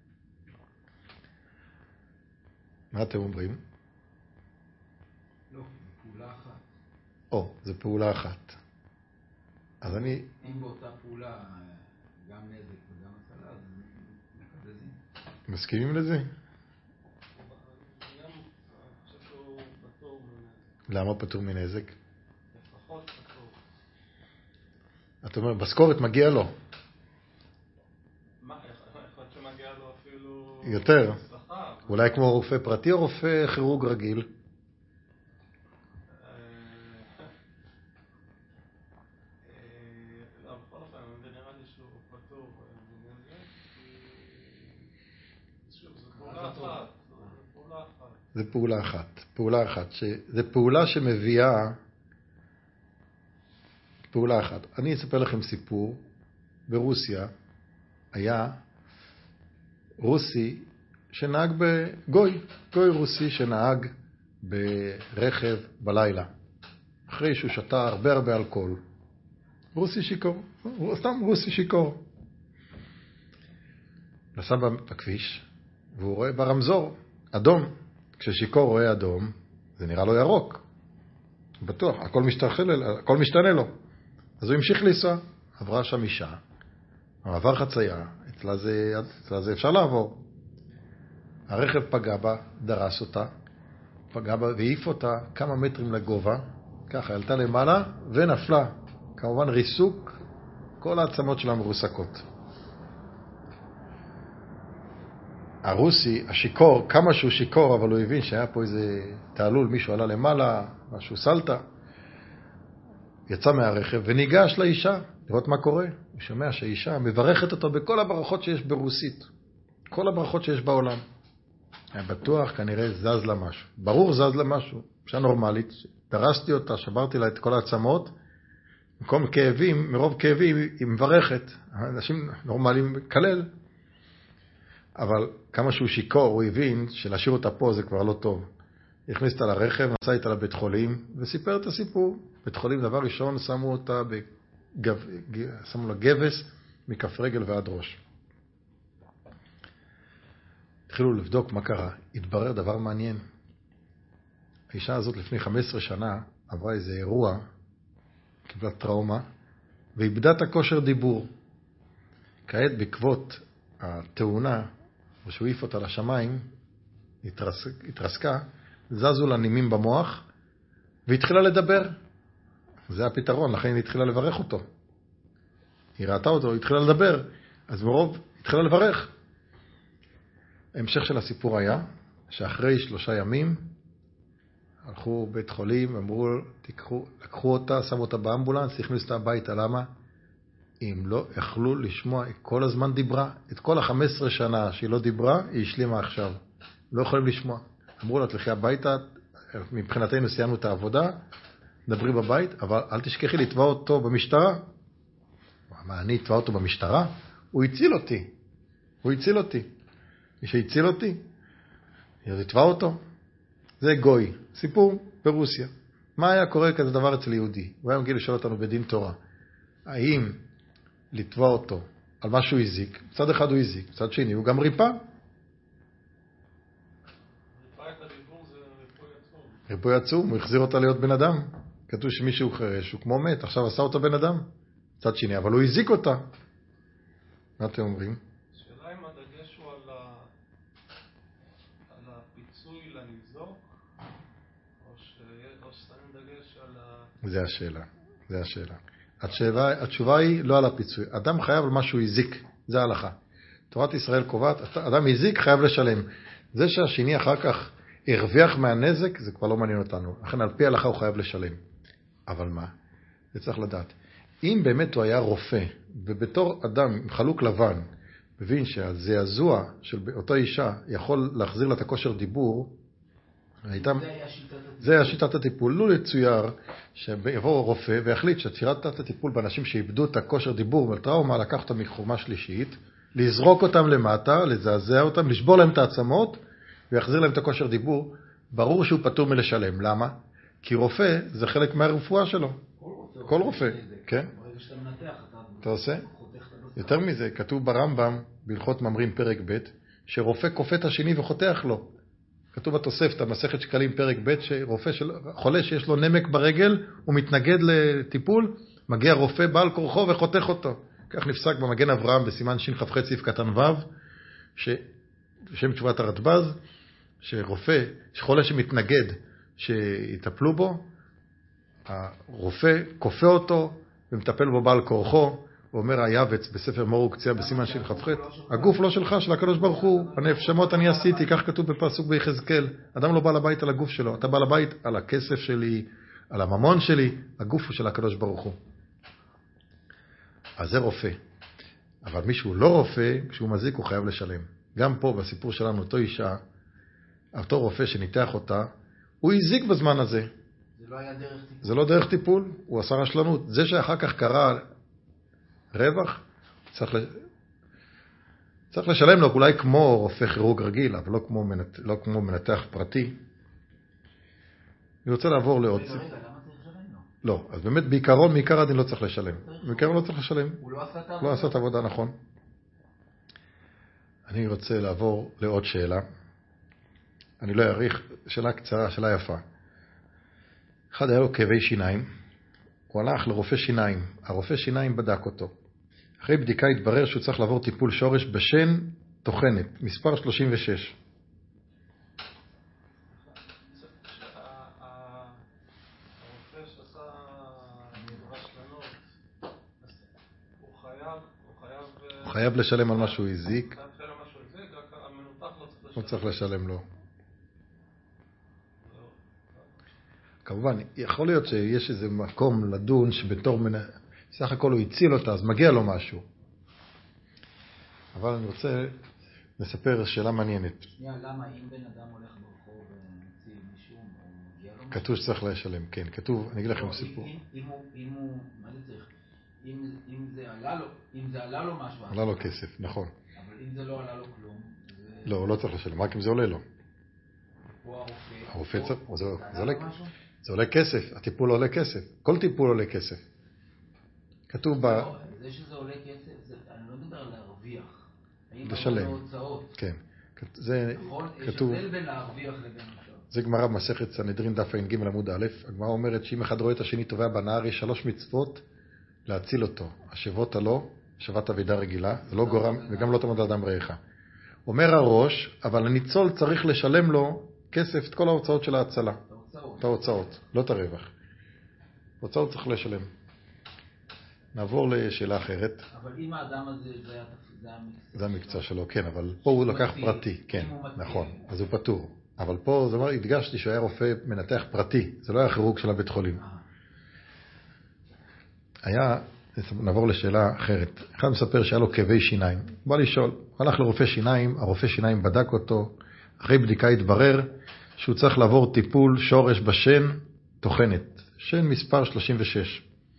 Speaker 1: מה אתם אומרים?
Speaker 2: לא, פעולה אחת.
Speaker 1: או, זה פעולה אחת. אז אני...
Speaker 2: אם באותה פעולה גם נזק וגם הצלה, אז מקזזים.
Speaker 1: מסכימים לזה?
Speaker 3: גם, אני חושב שהוא פטור מנזק.
Speaker 1: למה פטור מנזק?
Speaker 3: לפחות פטור.
Speaker 1: אתה אומר, בסקורת מגיע לו.
Speaker 3: מה, אחד שמגיע לו אפילו...
Speaker 1: יותר.
Speaker 3: שכר.
Speaker 1: אולי כמו רופא פרטי או רופא כירורג רגיל? זה פעולה אחת, פעולה אחת, ש... זה פעולה שמביאה, פעולה אחת. אני אספר לכם סיפור. ברוסיה היה רוסי שנהג בגוי, גוי רוסי שנהג ברכב בלילה, אחרי שהוא שתה הרבה הרבה אלכוהול. רוסי שיקור, סתם רוסי שיקור. נסע בכביש, והוא רואה ברמזור אדום. כששיקור רואה אדום, זה נראה לו ירוק. בטוח, הכל משתנה, הכל משתנה לו. אז הוא המשיך לנסוע. עברה שם אישה, עבר חצייה, אצלה זה, אצלה זה אפשר לעבור. הרכב פגע בה, דרס אותה, פגע בה והעיף אותה כמה מטרים לגובה, ככה, עלתה למעלה ונפלה. כמובן ריסוק, כל העצמות שלה מרוסקות. הרוסי, השיקור, כמה שהוא שיקור, אבל הוא הבין שהיה פה איזה תעלול, מישהו עלה למעלה, משהו סלטה, יצא מהרכב וניגש לאישה, לראות מה קורה. הוא שומע שהאישה מברכת אותו בכל הברכות שיש ברוסית, כל הברכות שיש בעולם. היה בטוח, כנראה זז לה משהו. ברור זז לה משהו, אישה נורמלית, דרסתי אותה, שברתי לה את כל העצמות, במקום כאבים, מרוב כאבים היא מברכת. אנשים נורמליים כלל. אבל כמה שהוא שיקור, הוא הבין שלהשאיר אותה פה זה כבר לא טוב. הכניס אותה לרכב, נסע איתה לבית חולים, וסיפר את הסיפור. בית חולים, דבר ראשון, שמו אותה בגב, שמו לה גבס מכף רגל ועד ראש. התחילו לבדוק מה קרה. התברר דבר מעניין. האישה הזאת לפני חמש עשרה שנה עברה איזה אירוע, קיבלה טראומה, ואיבדה את הכושר דיבור. כעת בעקבות התאונה, שהוא העיף אותה לשמיים, התרס... התרסקה, זזו לה נימים במוח, והתחילה לדבר. זה הפתרון, לכן היא התחילה לברך אותו. היא ראתה אותו, היא התחילה לדבר, אז ברוב התחילה לברך. ההמשך של הסיפור היה, שאחרי שלושה ימים, הלכו בית חולים, אמרו, תיקחו, לקחו אותה, שמו אותה באמבולנס, הכניסו אותה הביתה. למה? אם לא יכלו לשמוע, כל הזמן דיברה, את כל ה-חמש עשרה שנה שהיא לא דיברה, היא השלימה עכשיו. לא יכולים לשמוע. אמרו לה, תלכי הביתה, מבחינתנו סיימנו את העבודה, דברי בבית, אבל אל תשכחי לתבוע אותו במשטרה. מה, אני אתבע אותו במשטרה? הוא הציל אותי. הוא הציל אותי. מי שהציל אותי, אז יתבע אותו. זה גוי. סיפור ברוסיה. מה היה קורה כזה דבר אצל יהודי? הוא היה מגיע לשאול אותנו בדין תורה. האם לתבוע אותו על מה שהוא הזיק? מצד אחד הוא הזיק, מצד שני הוא גם ריפא.
Speaker 3: ריפא את הדיבור זה ריפוי עצום.
Speaker 1: ריפוי עצום, הוא החזיר אותה להיות בן אדם. כתוב שמישהו חרש, הוא כמו מת, עכשיו עשה אותה בן אדם. מצד שני, אבל הוא הזיק אותה. מה אתם אומרים?
Speaker 3: השאלה אם הדגש הוא על, ה... על הפיצוי לניזוק, או, ש... או ששמים דגש על ה...
Speaker 1: זה השאלה, זה השאלה. התשובה, התשובה היא לא על הפיצוי. אדם חייב על מה שהוא הזיק, זה ההלכה. תורת ישראל קובעת, אדם הזיק חייב לשלם. זה שהשני אחר כך הרוויח מהנזק, זה כבר לא מעניין אותנו. לכן על פי ההלכה הוא חייב לשלם. אבל מה? זה צריך לדעת. אם באמת הוא היה רופא, ובתור אדם חלוק לבן, מבין שהזעזוע של אותה אישה יכול להחזיר לה את הכושר דיבור, הייתה... זה היה שיטת הטיפול. לא לצויר שיבוא רופא ויחליט ששיטת הטיפול באנשים שאיבדו את הכושר דיבור ולטראומה, לקח אותם מחומה שלישית, לזרוק אותם למטה, לזעזע אותם, לשבור להם את העצמות ויחזיר להם את הכושר דיבור. ברור שהוא פטור מלשלם. למה? כי רופא זה חלק מהרפואה שלו. כל רופא, כן? אתה עושה? יותר מזה, כתוב ברמב"ם, בהלכות ממרים פרק ב', שרופא כופה את השני וחותך לו. כתוב בתוספתא, מסכת שקלים פרק ב', שרופא של, חולה שיש לו נמק ברגל, הוא מתנגד לטיפול, מגיע רופא בעל כורחו וחותך אותו. כך נפסק במגן אברהם בסימן שח"ח סעיף קטן ו', בשם תשובת הרדב"ז, שרופא, שחולה שמתנגד שיטפלו בו, הרופא כופה אותו ומטפל בו בעל כורחו, ואומר היבץ בספר מור וקציעה בסימן שח"ח, הגוף לא שלך, של הקדוש ברוך הוא, הנפשמות אני עשיתי, כך כתוב בפסוק ביחזקאל. אדם לא בא לבית על הגוף שלו, אתה בא לבית על הכסף שלי, על הממון שלי, הגוף הוא של הקדוש ברוך הוא. אז זה רופא. אבל מישהו לא רופא, כשהוא מזיק הוא חייב לשלם. גם פה בסיפור שלנו, אותו אישה, אותו רופא שניתח אותה, הוא הזיק בזמן הזה.
Speaker 2: זה לא היה דרך טיפול.
Speaker 1: זה לא דרך טיפול, הוא עשה רשלנות. זה שאחר כך קרה רווח, צריך, לש... צריך לשלם לו, אולי כמו רופא כירורג רגיל, אבל לא כמו, מנת... לא כמו מנתח פרטי. אני רוצה לעבור לעוד...
Speaker 2: רגע, רגע, למה צריך לשלם לו?
Speaker 1: לא, אז באמת בעיקרון, מעיקר הדין לא צריך לשלם. בעיקרון לא צריך לשלם.
Speaker 2: הוא לא עשה את העבודה.
Speaker 1: לא עשה את העבודה, נכון. אני רוצה לעבור לעוד שאלה. אני לא אעריך, שאלה קצרה, שאלה יפה. אחד היה לו כאבי שיניים, הוא הלך לרופא שיניים, הרופא שיניים בדק אותו. אחרי בדיקה התברר שהוא צריך לעבור טיפול שורש בשן תוכנת, מספר שלושים ושש.
Speaker 3: הרופא שעשה רשלנות, הוא חייב,
Speaker 1: הוא חייב לשלם על מה שהוא הזיק. הוא צריך לשלם לו. כמובן, יכול להיות שיש איזה מקום לדון שבתור מנה... סך הכל הוא הציל אותה, אז מגיע לו משהו. אבל אני רוצה לספר שאלה מעניינת.
Speaker 2: שנייה, למה אם בן אדם הולך ברחוב ומציל מישהו, הוא מגיע לו משהו?
Speaker 1: כתוב שצריך לשלם, כן. כתוב, אני אגיד לכם סיפור.
Speaker 2: אם הוא, מה זה צריך? אם זה עלה לו, אם זה עלה לו משהו.
Speaker 1: עלה לו כסף, נכון.
Speaker 2: אבל אם זה לא עלה לו כלום,
Speaker 1: לא, הוא לא צריך לשלם, רק אם זה עולה לו.
Speaker 2: הוא הרופא.
Speaker 1: הרופא צריך, זה עולה כסף, הטיפול עולה כסף. כל טיפול עולה כסף. כתוב ב...
Speaker 2: זה שזה עולה כסף, אני לא מדבר על להרוויח.
Speaker 1: לשלם. כן. זה כתוב...
Speaker 2: יש הבדל בין להרוויח לבין עכשיו.
Speaker 1: זה גמרא במסכת סנהדרין דף ע"ג עמוד א', הגמרא אומרת שאם אחד רואה את השני טובע בנהר, יש שלוש מצוות להציל אותו. השבות הלא, שבת אבידה רגילה, זה לא גורם, וגם לא תמוד אדם רעך. אומר הראש, אבל הניצול צריך לשלם לו כסף, את כל ההוצאות של ההצלה. את ההוצאות, לא את הרווח. הוצאות צריך לשלם. נעבור לשאלה אחרת.
Speaker 2: אבל אם האדם הזה, זה המקצוע.
Speaker 1: זה המקצוע שלו, כן, אבל פה הוא לקח פרטי, כן, נכון, אז הוא פטור. אבל פה, זאת אומרת, הדגשתי שהוא היה רופא מנתח פרטי, זה לא היה כירורג של הבית חולים. היה, נעבור לשאלה אחרת. אחד מספר שהיה לו כאבי שיניים. בא לשאול, הוא הלך לרופא שיניים, הרופא שיניים בדק אותו, אחרי בדיקה התברר שהוא צריך לעבור טיפול שורש בשן תוכנת, שן מספר שלושים ושש.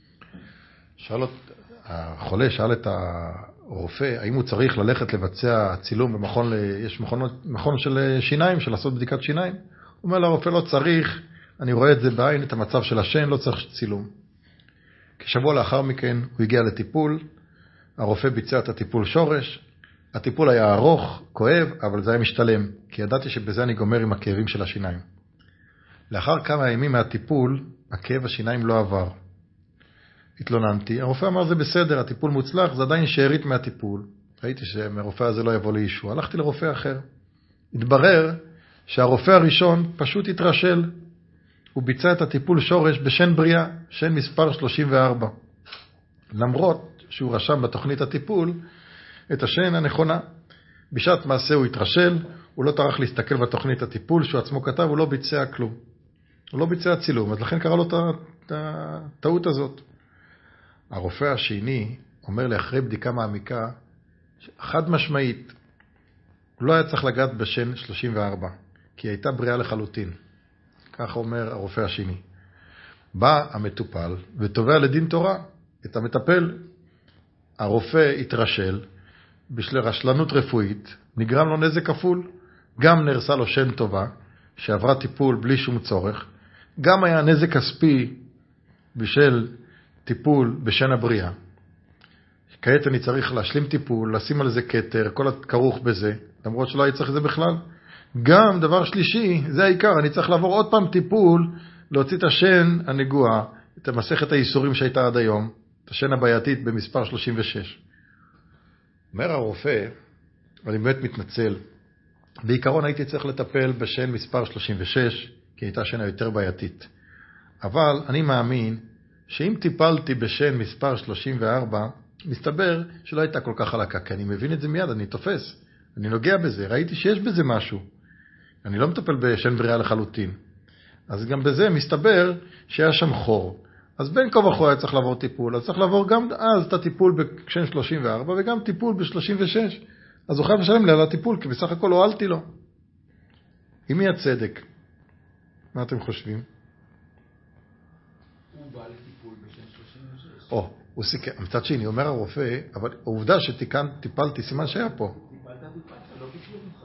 Speaker 1: שאל אותו, החולה שאל את הרופא, האם הוא צריך ללכת לבצע צילום במכון, יש מכון, מכון של שיניים, של לעשות בדיקת שיניים? הוא אומר לרופא, לא צריך, אני רואה את זה בעין, את המצב של השן, לא צריך צילום. כשבוע לאחר מכן הוא הגיע לטיפול, הרופא ביצע את הטיפול שורש, הטיפול היה ארוך, כואב, אבל זה היה משתלם, כי ידעתי שבזה אני גומר עם הכאבים של השיניים. לאחר כמה ימים מהטיפול, הכאב השיניים לא עבר. התלוננתי, הרופא אמר זה בסדר, הטיפול מוצלח, זה עדיין שארית מהטיפול. ראיתי שהרופא הזה לא יבוא לישוע. הלכתי לרופא אחר. התברר שהרופא הראשון פשוט התרשל. הוא ביצע את הטיפול שורש בשן בריאה, שן מספר שלושים וארבע. למרות שהוא רשם בתוכנית הטיפול את השן הנכונה. בשעת מעשה הוא התרשל, הוא לא טרח להסתכל בתוכנית הטיפול שהוא עצמו כתב, הוא לא ביצע כלום. הוא לא ביצע צילום, אז לכן קרה לו את הטעות הזאת. הרופא השני אומר לי אחרי בדיקה מעמיקה, חד משמעית, הוא לא היה צריך לגעת בשן שלושים וארבע, כי היא הייתה בריאה לחלוטין. כך אומר הרופא השני. בא המטופל ותובע לדין תורה את המטפל. הרופא התרשל, בשל רשלנות רפואית, נגרם לו נזק כפול. גם נרסה לו שן טובה, שעברה טיפול בלי שום צורך. גם היה נזק כספי בשל טיפול בשן הבריאה. כעת אני צריך להשלים טיפול, לשים על זה כתר, כל הכרוך בזה, למרות שלא היה צריך את זה בכלל. גם דבר שלישי, זה העיקר, אני צריך לעבור עוד פעם טיפול, להוציא את השן הנגוע, את מסכת הייסורים שהייתה עד היום, את השן הבעייתית במספר שלושים ושש. אומר הרופא, אני באמת מתנצל, בעיקרון הייתי צריך לטפל בשן מספר שלושים ושש, כי הייתה שנה יותר בעייתית. אבל אני מאמין שאם טיפלתי בשן מספר שלושים וארבע, מסתבר שלא הייתה כל כך חלקה, כי אני מבין את זה מיד, אני תופס, אני נוגע בזה, ראיתי שיש בזה משהו. אני לא מטפל בשן בריאה לחלוטין. אז גם בזה מסתבר שהיה שם חור. אז בין כה וכה היה צריך לעבור טיפול, אז צריך לעבור גם אז את הטיפול בשן שלושים וארבע וגם טיפול ב-שלושים ושש. אז הוא חייב לשלם לי על הטיפול, כי בסך הכל הועלתי לו. עם מי הצדק? מה אתם חושבים?
Speaker 2: הוא בא לטיפול בשן שלושים ושש.
Speaker 1: או, הוא סיכם. מצד שני, אומר הרופא, אבל העובדה שתיקן, טיפלתי, סימן שהיה פה.
Speaker 2: טיפלת, טיפלת, לא ביקשו ממך.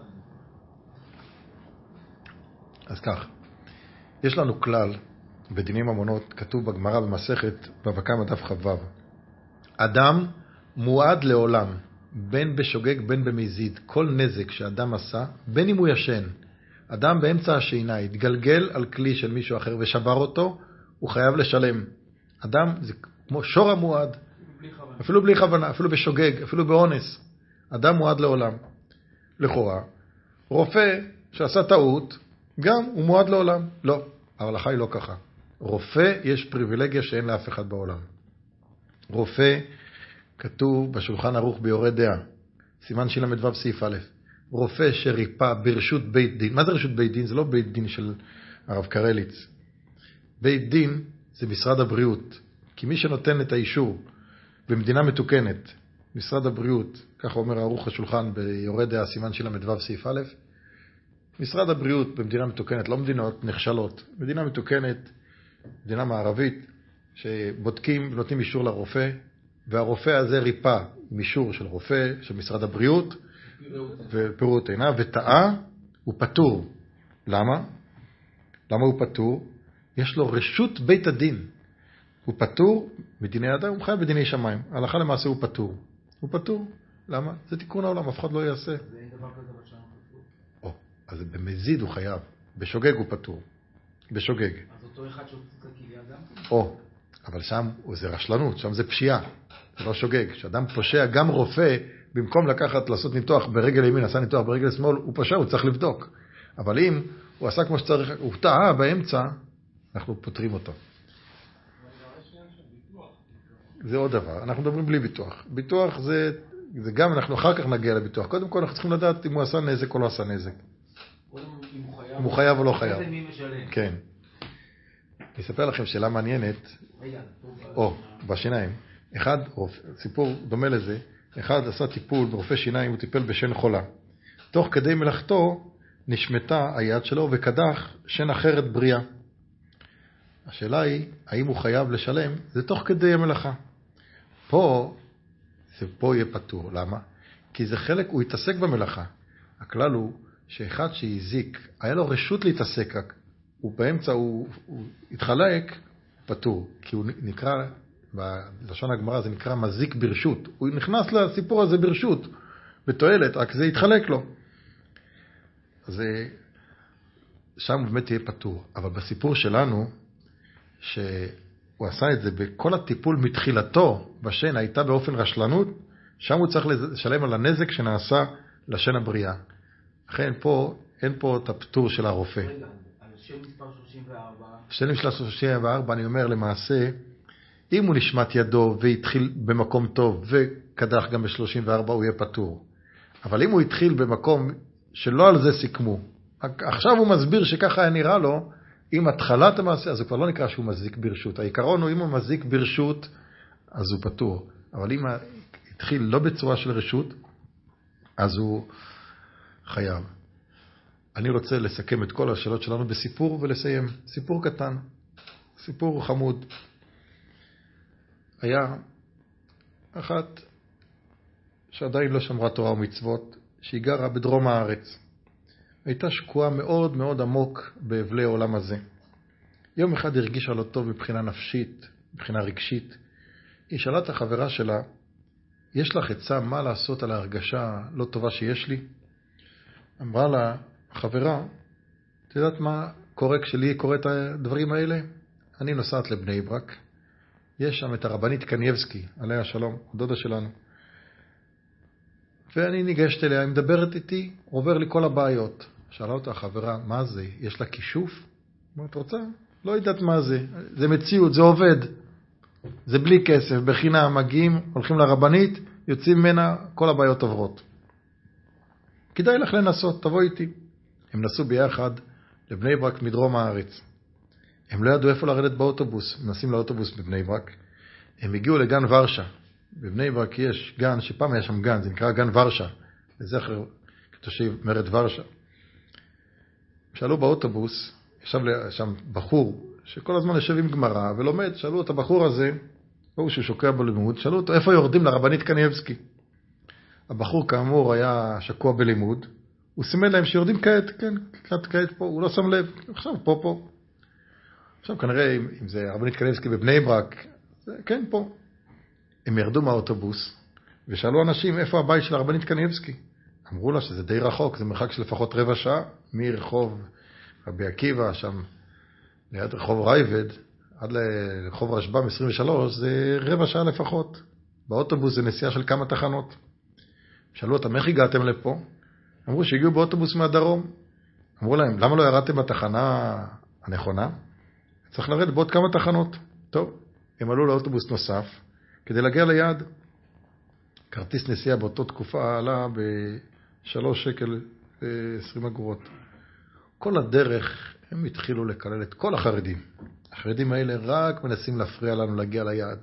Speaker 1: אז כך, יש לנו כלל בדיני ממונות, כתוב בגמרא במסכת בבא קמא דף כ"ו. אדם מועד לעולם, בין בשוגג בין במזיד, כל נזק שאדם עשה, בין אם הוא ישן, אדם באמצע השינה התגלגל על כלי של מישהו אחר ושבר אותו, הוא חייב לשלם. אדם זה כמו שור המועד, אפילו בלי כוונה, אפילו בשוגג, אפילו באונס. אדם מועד לעולם. לכאורה, רופא שעשה טעות, גם הוא מועד לעולם. לא, ההלכה היא לא ככה. רופא יש פריבילגיה שאין לאף אחד בעולם. רופא, כתוב בשולחן ערוך ביורה דעה, סימן של"ו סעיף א', רופא שריפא ברשות בית דין. מה זה רשות בית דין? זה לא בית דין של הרב קרליץ. בית דין זה משרד הבריאות. כי מי שנותן את האישור במדינה מתוקנת, משרד הבריאות, ככה אומר ערוך השולחן ביורה דעה, סימן של"ו סעיף א', משרד הבריאות במדינה מתוקנת, לא מדינות נחשלות, מדינה מתוקנת, מדינה מערבית, שבודקים ונותנים אישור לרופא, והרופא הזה ריפא עם אישור של רופא, של משרד הבריאות, ופירוט עינה, וטעה, הוא פטור. למה? למה הוא פטור? יש לו רשות בית הדין. הוא פטור מדיני אדם, הוא חייב בדיני שמיים. הלכה למעשה הוא פטור. הוא פטור. למה? זה תיקון העולם, אף אחד לא יעשה.
Speaker 2: זה אין דבר כזה בשם פטור.
Speaker 1: או, אז במזיד הוא חייב. בשוגג הוא פטור. בשוגג.
Speaker 2: אז אותו אחד שוצא כליה גם?
Speaker 1: או, אבל שם זה רשלנות, שם זה פשיעה. זה לא שוגג. כשאדם פושע, גם רופא, במקום לקחת, לעשות ניתוח ברגל ימין, עשה ניתוח ברגל שמאל, הוא פושע, הוא צריך לבדוק. אבל אם הוא עשה כמו שצריך, הוא טעה באמצע, אנחנו פותרים אותו. זה עוד דבר. אנחנו מדברים בלי ביטוח. ביטוח זה, זה גם, אנחנו אחר כך נגיע לביטוח. קודם כל אנחנו צריכים לדעת אם הוא עשה נזק או לא עשה נזק. אם הוא חייב או לא חייב. כן. אני אספר לכם שאלה מעניינת. או, בשיניים. אחד, סיפור דומה לזה, אחד עשה טיפול ברופא שיניים, הוא טיפל בשן חולה. תוך כדי מלאכתו נשמטה היד שלו וקדח שן אחרת בריאה. השאלה היא, האם הוא חייב לשלם? זה תוך כדי המלאכה. פה, זה פה יהיה פטור. למה? כי זה חלק, הוא יתעסק במלאכה. הכלל הוא שאחד שהזיק, היה לו רשות להתעסק, הוא באמצע, הוא, הוא התחלק, פטור. כי הוא נקרא, בלשון הגמרא זה נקרא מזיק ברשות. הוא נכנס לסיפור הזה ברשות, בתועלת, רק זה יתחלק לו. זה, שם באמת תהיה פטור. אבל בסיפור שלנו, שהוא עשה את זה בכל הטיפול מתחילתו בשן הייתה באופן רשלנות, שם הוא צריך לשלם על הנזק שנעשה לשן הבריאה. לכן פה, אין פה את הפטור של הרופא.
Speaker 2: רגע, על שם מספר שלושים וארבע.
Speaker 1: שן מספר שלושים וארבע, אני אומר למעשה, אם הוא נשמט ידו והתחיל במקום טוב וקדח גם ב-שלושים וארבע, הוא יהיה פטור. אבל אם הוא התחיל במקום שלא על זה סיכמו, עכשיו הוא מסביר שככה היה נראה לו, אם התחלת המעשה, אז הוא כבר לא נקרא שהוא מזיק ברשות. העיקרון הוא אם הוא מזיק ברשות, אז הוא פטור. אבל אם התחיל לא בצורה של רשות, אז הוא חייב. אני רוצה לסכם את כל השאלות שלנו בסיפור ולסיים. סיפור קטן, סיפור חמוד. היה אחת שעדיין לא שמרה תורה ומצוות, שהיא גרה בדרום הארץ. הייתה שקועה מאוד מאוד עמוק באבלי העולם הזה. יום אחד הרגישה לא טוב מבחינה נפשית, מבחינה רגשית. היא שאלה את החברה שלה, יש לך עצה מה לעשות על ההרגשה לא טובה שיש לי? אמרה לה, חברה, את יודעת מה קורה כשלי קורה את הדברים האלה? אני נוסעת לבני ברק, יש שם את הרבנית קניבסקי, עליה שלום, דודה שלנו. ואני ניגשת אליה, היא מדברת איתי, עובר לי כל הבעיות. שאלה אותה החברה, מה זה? יש לה כישוף? מה את רוצה? לא יודעת מה זה. זה מציאות, זה עובד. זה בלי כסף, בחינם, מגיעים, הולכים לרבנית, יוצאים ממנה, כל הבעיות עוברות. כדאי לך לנסות, תבוא איתי. הם נסו ביחד לבני ברק מדרום הארץ. הם לא ידעו איפה לרדת באוטובוס, הם נסים לאוטובוס בבני ברק. הם הגיעו לגן ורשה. בבני ברק יש גן, שפעם היה שם גן, זה נקרא גן ורשה, לזכר כתושב מרד ורשה. שאלו באוטובוס, ישב שם בחור, שכל הזמן יושב עם גמרא ולומד, שאלו את הבחור הזה, הוא ששוקע בלימוד, שאלו אותו איפה יורדים לרבנית קניבסקי. הבחור כאמור היה שקוע בלימוד, הוא סימן להם שיורדים כעת, כן, כעת, כעת פה, הוא לא שם לב, עכשיו פה, פה. עכשיו כנראה אם, אם זה רבנית קניבסקי בבני ברק, זה, כן, פה. הם ירדו מהאוטובוס, ושאלו אנשים איפה הבית של הרבנית קניבסקי. אמרו לה שזה די רחוק, זה מרחק של לפחות רבע שעה, מרחוב רבי עקיבא, שם ליד רחוב רייבד, עד לרחוב רשב"ם עשרים ושלוש, זה רבע שעה לפחות. באוטובוס זה נסיעה של כמה תחנות. שאלו אותם, איך הגעתם לפה? אמרו שהגיעו באוטובוס מהדרום. אמרו להם, למה לא ירדתם בתחנה הנכונה? צריך לרדת בעוד כמה תחנות. טוב, הם עלו לאוטובוס נוסף, כדי להגיע ליעד. כרטיס נסיעה באותו תקופה עלה בשלוש שקל ועשרים אגורות. כל הדרך הם התחילו לקלל את כל החרדים. החרדים האלה רק מנסים להפריע לנו להגיע ליעד.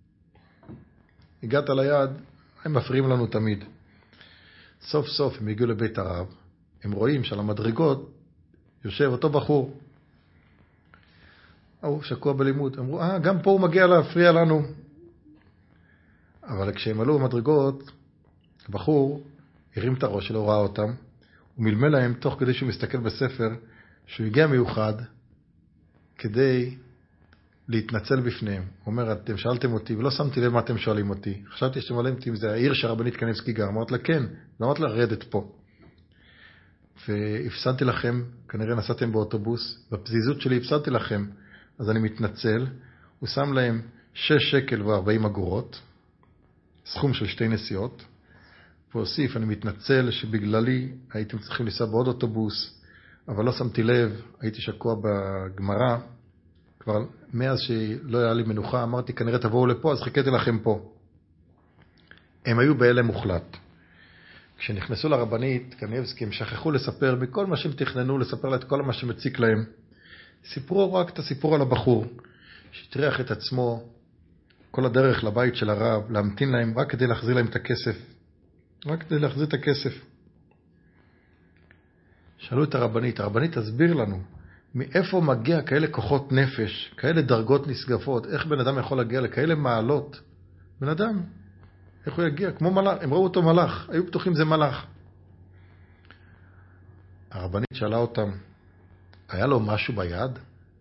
Speaker 1: הגעת ליעד, הם מפריעים לנו תמיד. סוף סוף הם הגיעו לבית הרב, הם רואים שעל המדרגות יושב אותו בחור. הוא שקוע בלימוד. אמרו, אה, גם פה הוא מגיע להפריע לנו. אבל כשהם עלו במדרגות, הבחור הרים את הראש שלו, ראה אותם, הוא מלמל להם תוך כדי שהוא מסתכל בספר, שהוא הגיע מיוחד כדי להתנצל בפניהם. הוא אומר, אתם שאלתם אותי ולא שמתי לב מה אתם שואלים אותי. חשבתי שאתם עליהם אותי אם זה העיר שהרבנית קניבסקי גר. אמרת לה, כן. ואמרת לה, רדת פה. והפסדתי לכם, כנראה נסעתם באוטובוס, בפזיזות שלי הפסדתי לכם, אז אני מתנצל. הוא שם להם שש שקל וארבעים אגורות, סכום של שתי נסיעות, והוסיף, אני מתנצל שבגללי הייתם צריכים לנסוע בעוד אוטובוס, אבל לא שמתי לב, הייתי שקוע בגמרא, כבר מאז שלא היה לי מנוחה, אמרתי, כנראה תבואו לפה, אז חיכיתי לכם פה. הם היו בהלם מוחלט. כשנכנסו לרבנית קניבסקי, הם שכחו לספר, בכל מה שהם תכננו, לספר לה את כל מה שמציק להם. סיפרו רק את הסיפור על הבחור, שהטריח את עצמו כל הדרך לבית של הרב, להמתין להם רק כדי להחזיר להם את הכסף. רק כדי להחזיר את הכסף. שאלו את הרבנית, הרבנית תסביר לנו, מאיפה מגיע כאלה כוחות נפש, כאלה דרגות נשגפות, איך בן אדם יכול להגיע לכאלה מעלות? בן אדם, איך הוא יגיע? כמו מלאך, הם ראו אותו מלאך, היו בטוחים זה מלאך. הרבנית שאלה אותם, היה לו משהו ביד?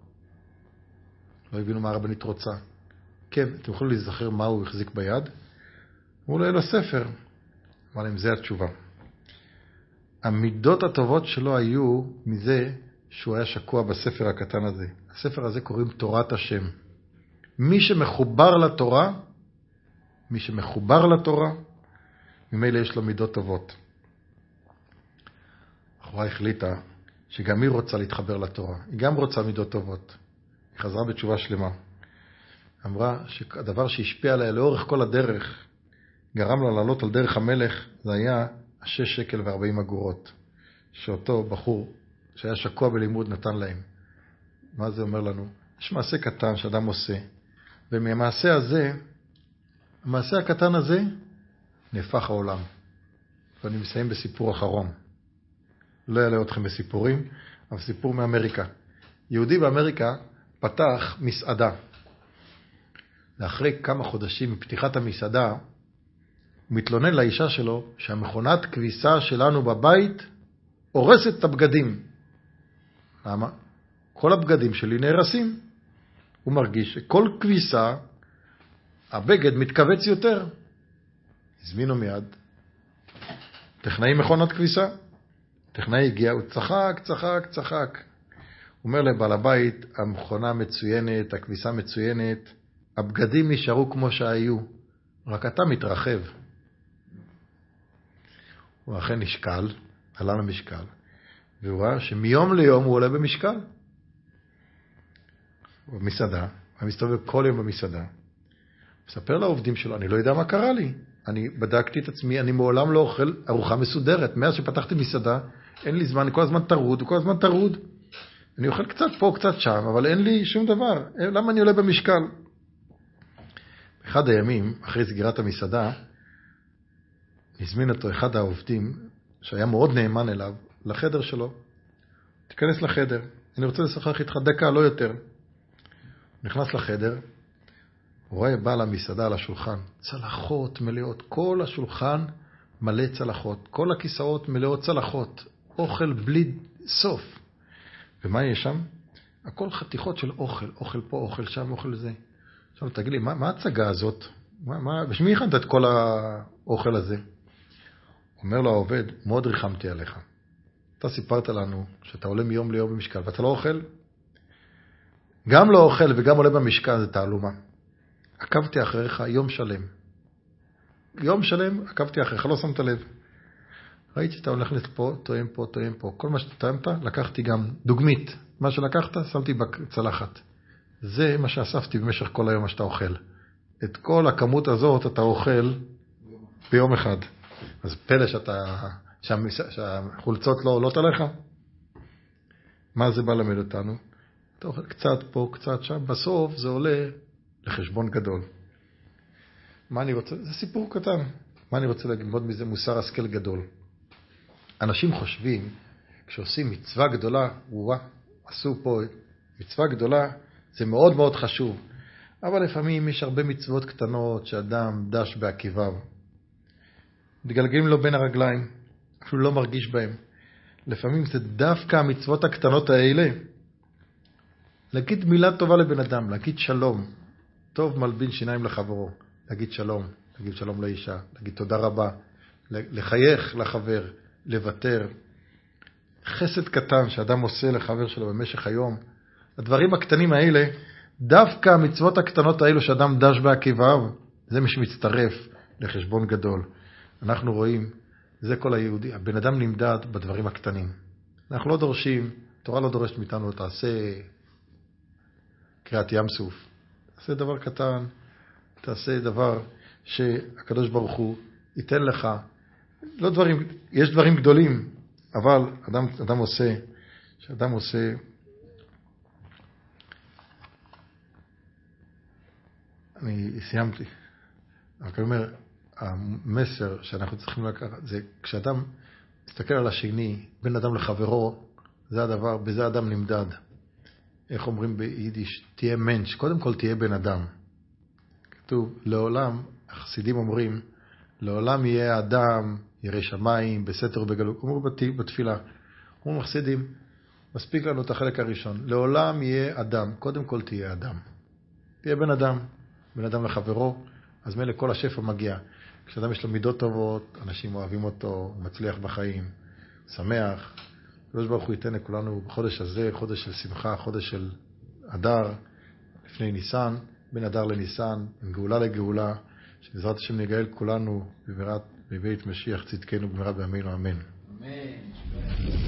Speaker 1: לא הבינו מה הרבנית רוצה. כן, אתם יכולים להיזכר מה הוא החזיק ביד? אמרו לו, היה לו ספר. אמר להם, זה התשובה. המידות הטובות שלו היו מזה שהוא היה שקוע בספר הקטן הזה. הספר הזה קוראים תורת השם. מי שמחובר לתורה, מי שמחובר לתורה, ממילא יש לו מידות טובות. החברה החליטה שגם היא רוצה להתחבר לתורה. היא גם רוצה מידות טובות. היא חזרה בתשובה שלמה. אמרה שהדבר שהשפיע עליה לאורך כל הדרך, גרם לה לעלות על דרך המלך, זה היה השש שקל וארבעים אגורות, שאותו בחור שהיה שקוע בלימוד נתן להם. מה זה אומר לנו? יש מעשה קטן שאדם עושה, ומהמעשה הזה, המעשה הקטן הזה, נהפך העולם. ואני מסיים בסיפור אחרון. לא יעלה אתכם בסיפורים, אבל סיפור מאמריקה. יהודי באמריקה פתח מסעדה. לאחרי כמה חודשים מפתיחת המסעדה, הוא מתלונן לאישה שלו שהמכונת כביסה שלנו בבית הורסת את הבגדים. למה? כל הבגדים שלי נהרסים. הוא מרגיש שכל כביסה, הבגד מתכווץ יותר. הזמינו מיד טכנאי מכונת כביסה. טכנאי הגיע, הוא צחק, צחק, צחק. אומר לבעל הבית, המכונה מצוינת, הכביסה מצוינת, הבגדים נשארו כמו שהיו, רק אתה מתרחב. הוא אכן נשקל, עלה למשקל, והוא ראה שמיום ליום הוא עולה במשקל. הוא במסעדה, הוא מסתובב כל יום במסעדה. מספר לעובדים שלו, אני לא יודע מה קרה לי. אני בדקתי את עצמי, אני מעולם לא אוכל ארוחה מסודרת. מאז שפתחתי מסעדה, אין לי זמן, אני כל הזמן תרוד, וכל הזמן תרוד. אני אוכל קצת פה, קצת שם, אבל אין לי שום דבר. למה אני עולה במשקל? באחד הימים, אחרי סגירת המסעדה, הזמין אותו אחד העובדים, שהיה מאוד נאמן אליו, לחדר שלו. תיכנס לחדר, אני רוצה לשוחח איתך דקה, לא יותר. נכנס לחדר, הוא רואה בעל המסעדה על השולחן, צלחות מלאות, כל השולחן מלא צלחות, כל הכיסאות מלאות צלחות, אוכל בלי סוף. ומה יש שם? הכל חתיכות של אוכל, אוכל פה, אוכל שם, אוכל זה. עכשיו תגיד לי, מה, מה הצגה הזאת? מה, מה, בשמי הכנת את כל האוכל הזה? אומר לו העובד, מאוד ריחמתי עליך. אתה סיפרת לנו שאתה עולה מיום ליום במשקל, ואתה לא אוכל? גם לא אוכל וגם עולה במשקל, זה תעלומה. עקבתי אחריך יום שלם. יום שלם עקבתי אחריך, לא שמת לב. ראיתי שאתה הולך לפה, טועם פה, טועם פה. כל מה שאתה טועמת, לקחתי גם דוגמית. מה שלקחת, שמתי בצלחת. זה מה שאספתי במשך כל היום שאתה אוכל. את כל הכמות הזאת אתה אוכל ביום אחד. אז פלא שאתה, שהחולצות לא עולות עליך? מה זה בא למד אותנו? אתה אוכל קצת פה, קצת שם. בסוף זה עולה לחשבון גדול. מה אני רוצה? זה סיפור קטן. מה אני רוצה ללמוד מזה? מוסר השכל גדול. אנשים חושבים, כשעושים מצווה גדולה, וואה, עשו פה מצווה גדולה, זה מאוד מאוד חשוב. אבל לפעמים יש הרבה מצוות קטנות שאדם דש בעקיביו. מתגלגלים לו בין הרגליים, אפילו לא מרגיש בהם. לפעמים זה דווקא המצוות הקטנות האלה. להגיד מילה טובה לבן אדם, להגיד שלום. טוב מלבין שיניים לחברו. להגיד שלום, להגיד שלום לאישה, להגיד תודה רבה, לחייך לחבר, לוותר. חסד קטן שאדם עושה לחבר שלו במשך היום. הדברים הקטנים האלה, דווקא המצוות הקטנות האלו שאדם דש בעקיביו, זה מי שמצטרף לחשבון גדול. אנחנו רואים, זה כל היהודי, הבן אדם נמדד בדברים הקטנים. אנחנו לא דורשים, תורה לא דורשת מאיתנו, תעשה קריאת ים סוף. תעשה דבר קטן, תעשה דבר שהקדוש ברוך הוא ייתן לך. לא דברים, יש דברים גדולים, אבל אדם, אדם עושה, שאדם עושה, אני סיימתי. רק אני אומר, המסר שאנחנו צריכים לקחת, זה כשאדם מסתכל על השני, בין אדם לחברו, זה הדבר, בזה אדם נמדד. איך אומרים ביידיש? תהיה מנש, קודם כל תהיה בן אדם. כתוב, לעולם, החסידים אומרים, לעולם יהיה אדם, ירא שמיים, בסתר ובגלות. אומרים בתפילה, אומרים החסידים, מספיק לנו את החלק הראשון. לעולם יהיה אדם, קודם כל תהיה אדם. תהיה בן אדם, בן אדם לחברו, אז מילא כל השפע מגיע. כשאדם יש לו מידות טובות, אנשים אוהבים אותו, הוא מצליח בחיים, שמח. הקדוש ברוך הוא ייתן לכולנו בחודש הזה, חודש של שמחה, חודש של אדר, לפני ניסן, בין אדר לניסן, עם גאולה לגאולה, שבעזרת השם נגאל כולנו בבית משיח צדקנו במהרה בימינו, אמן.
Speaker 2: אמן.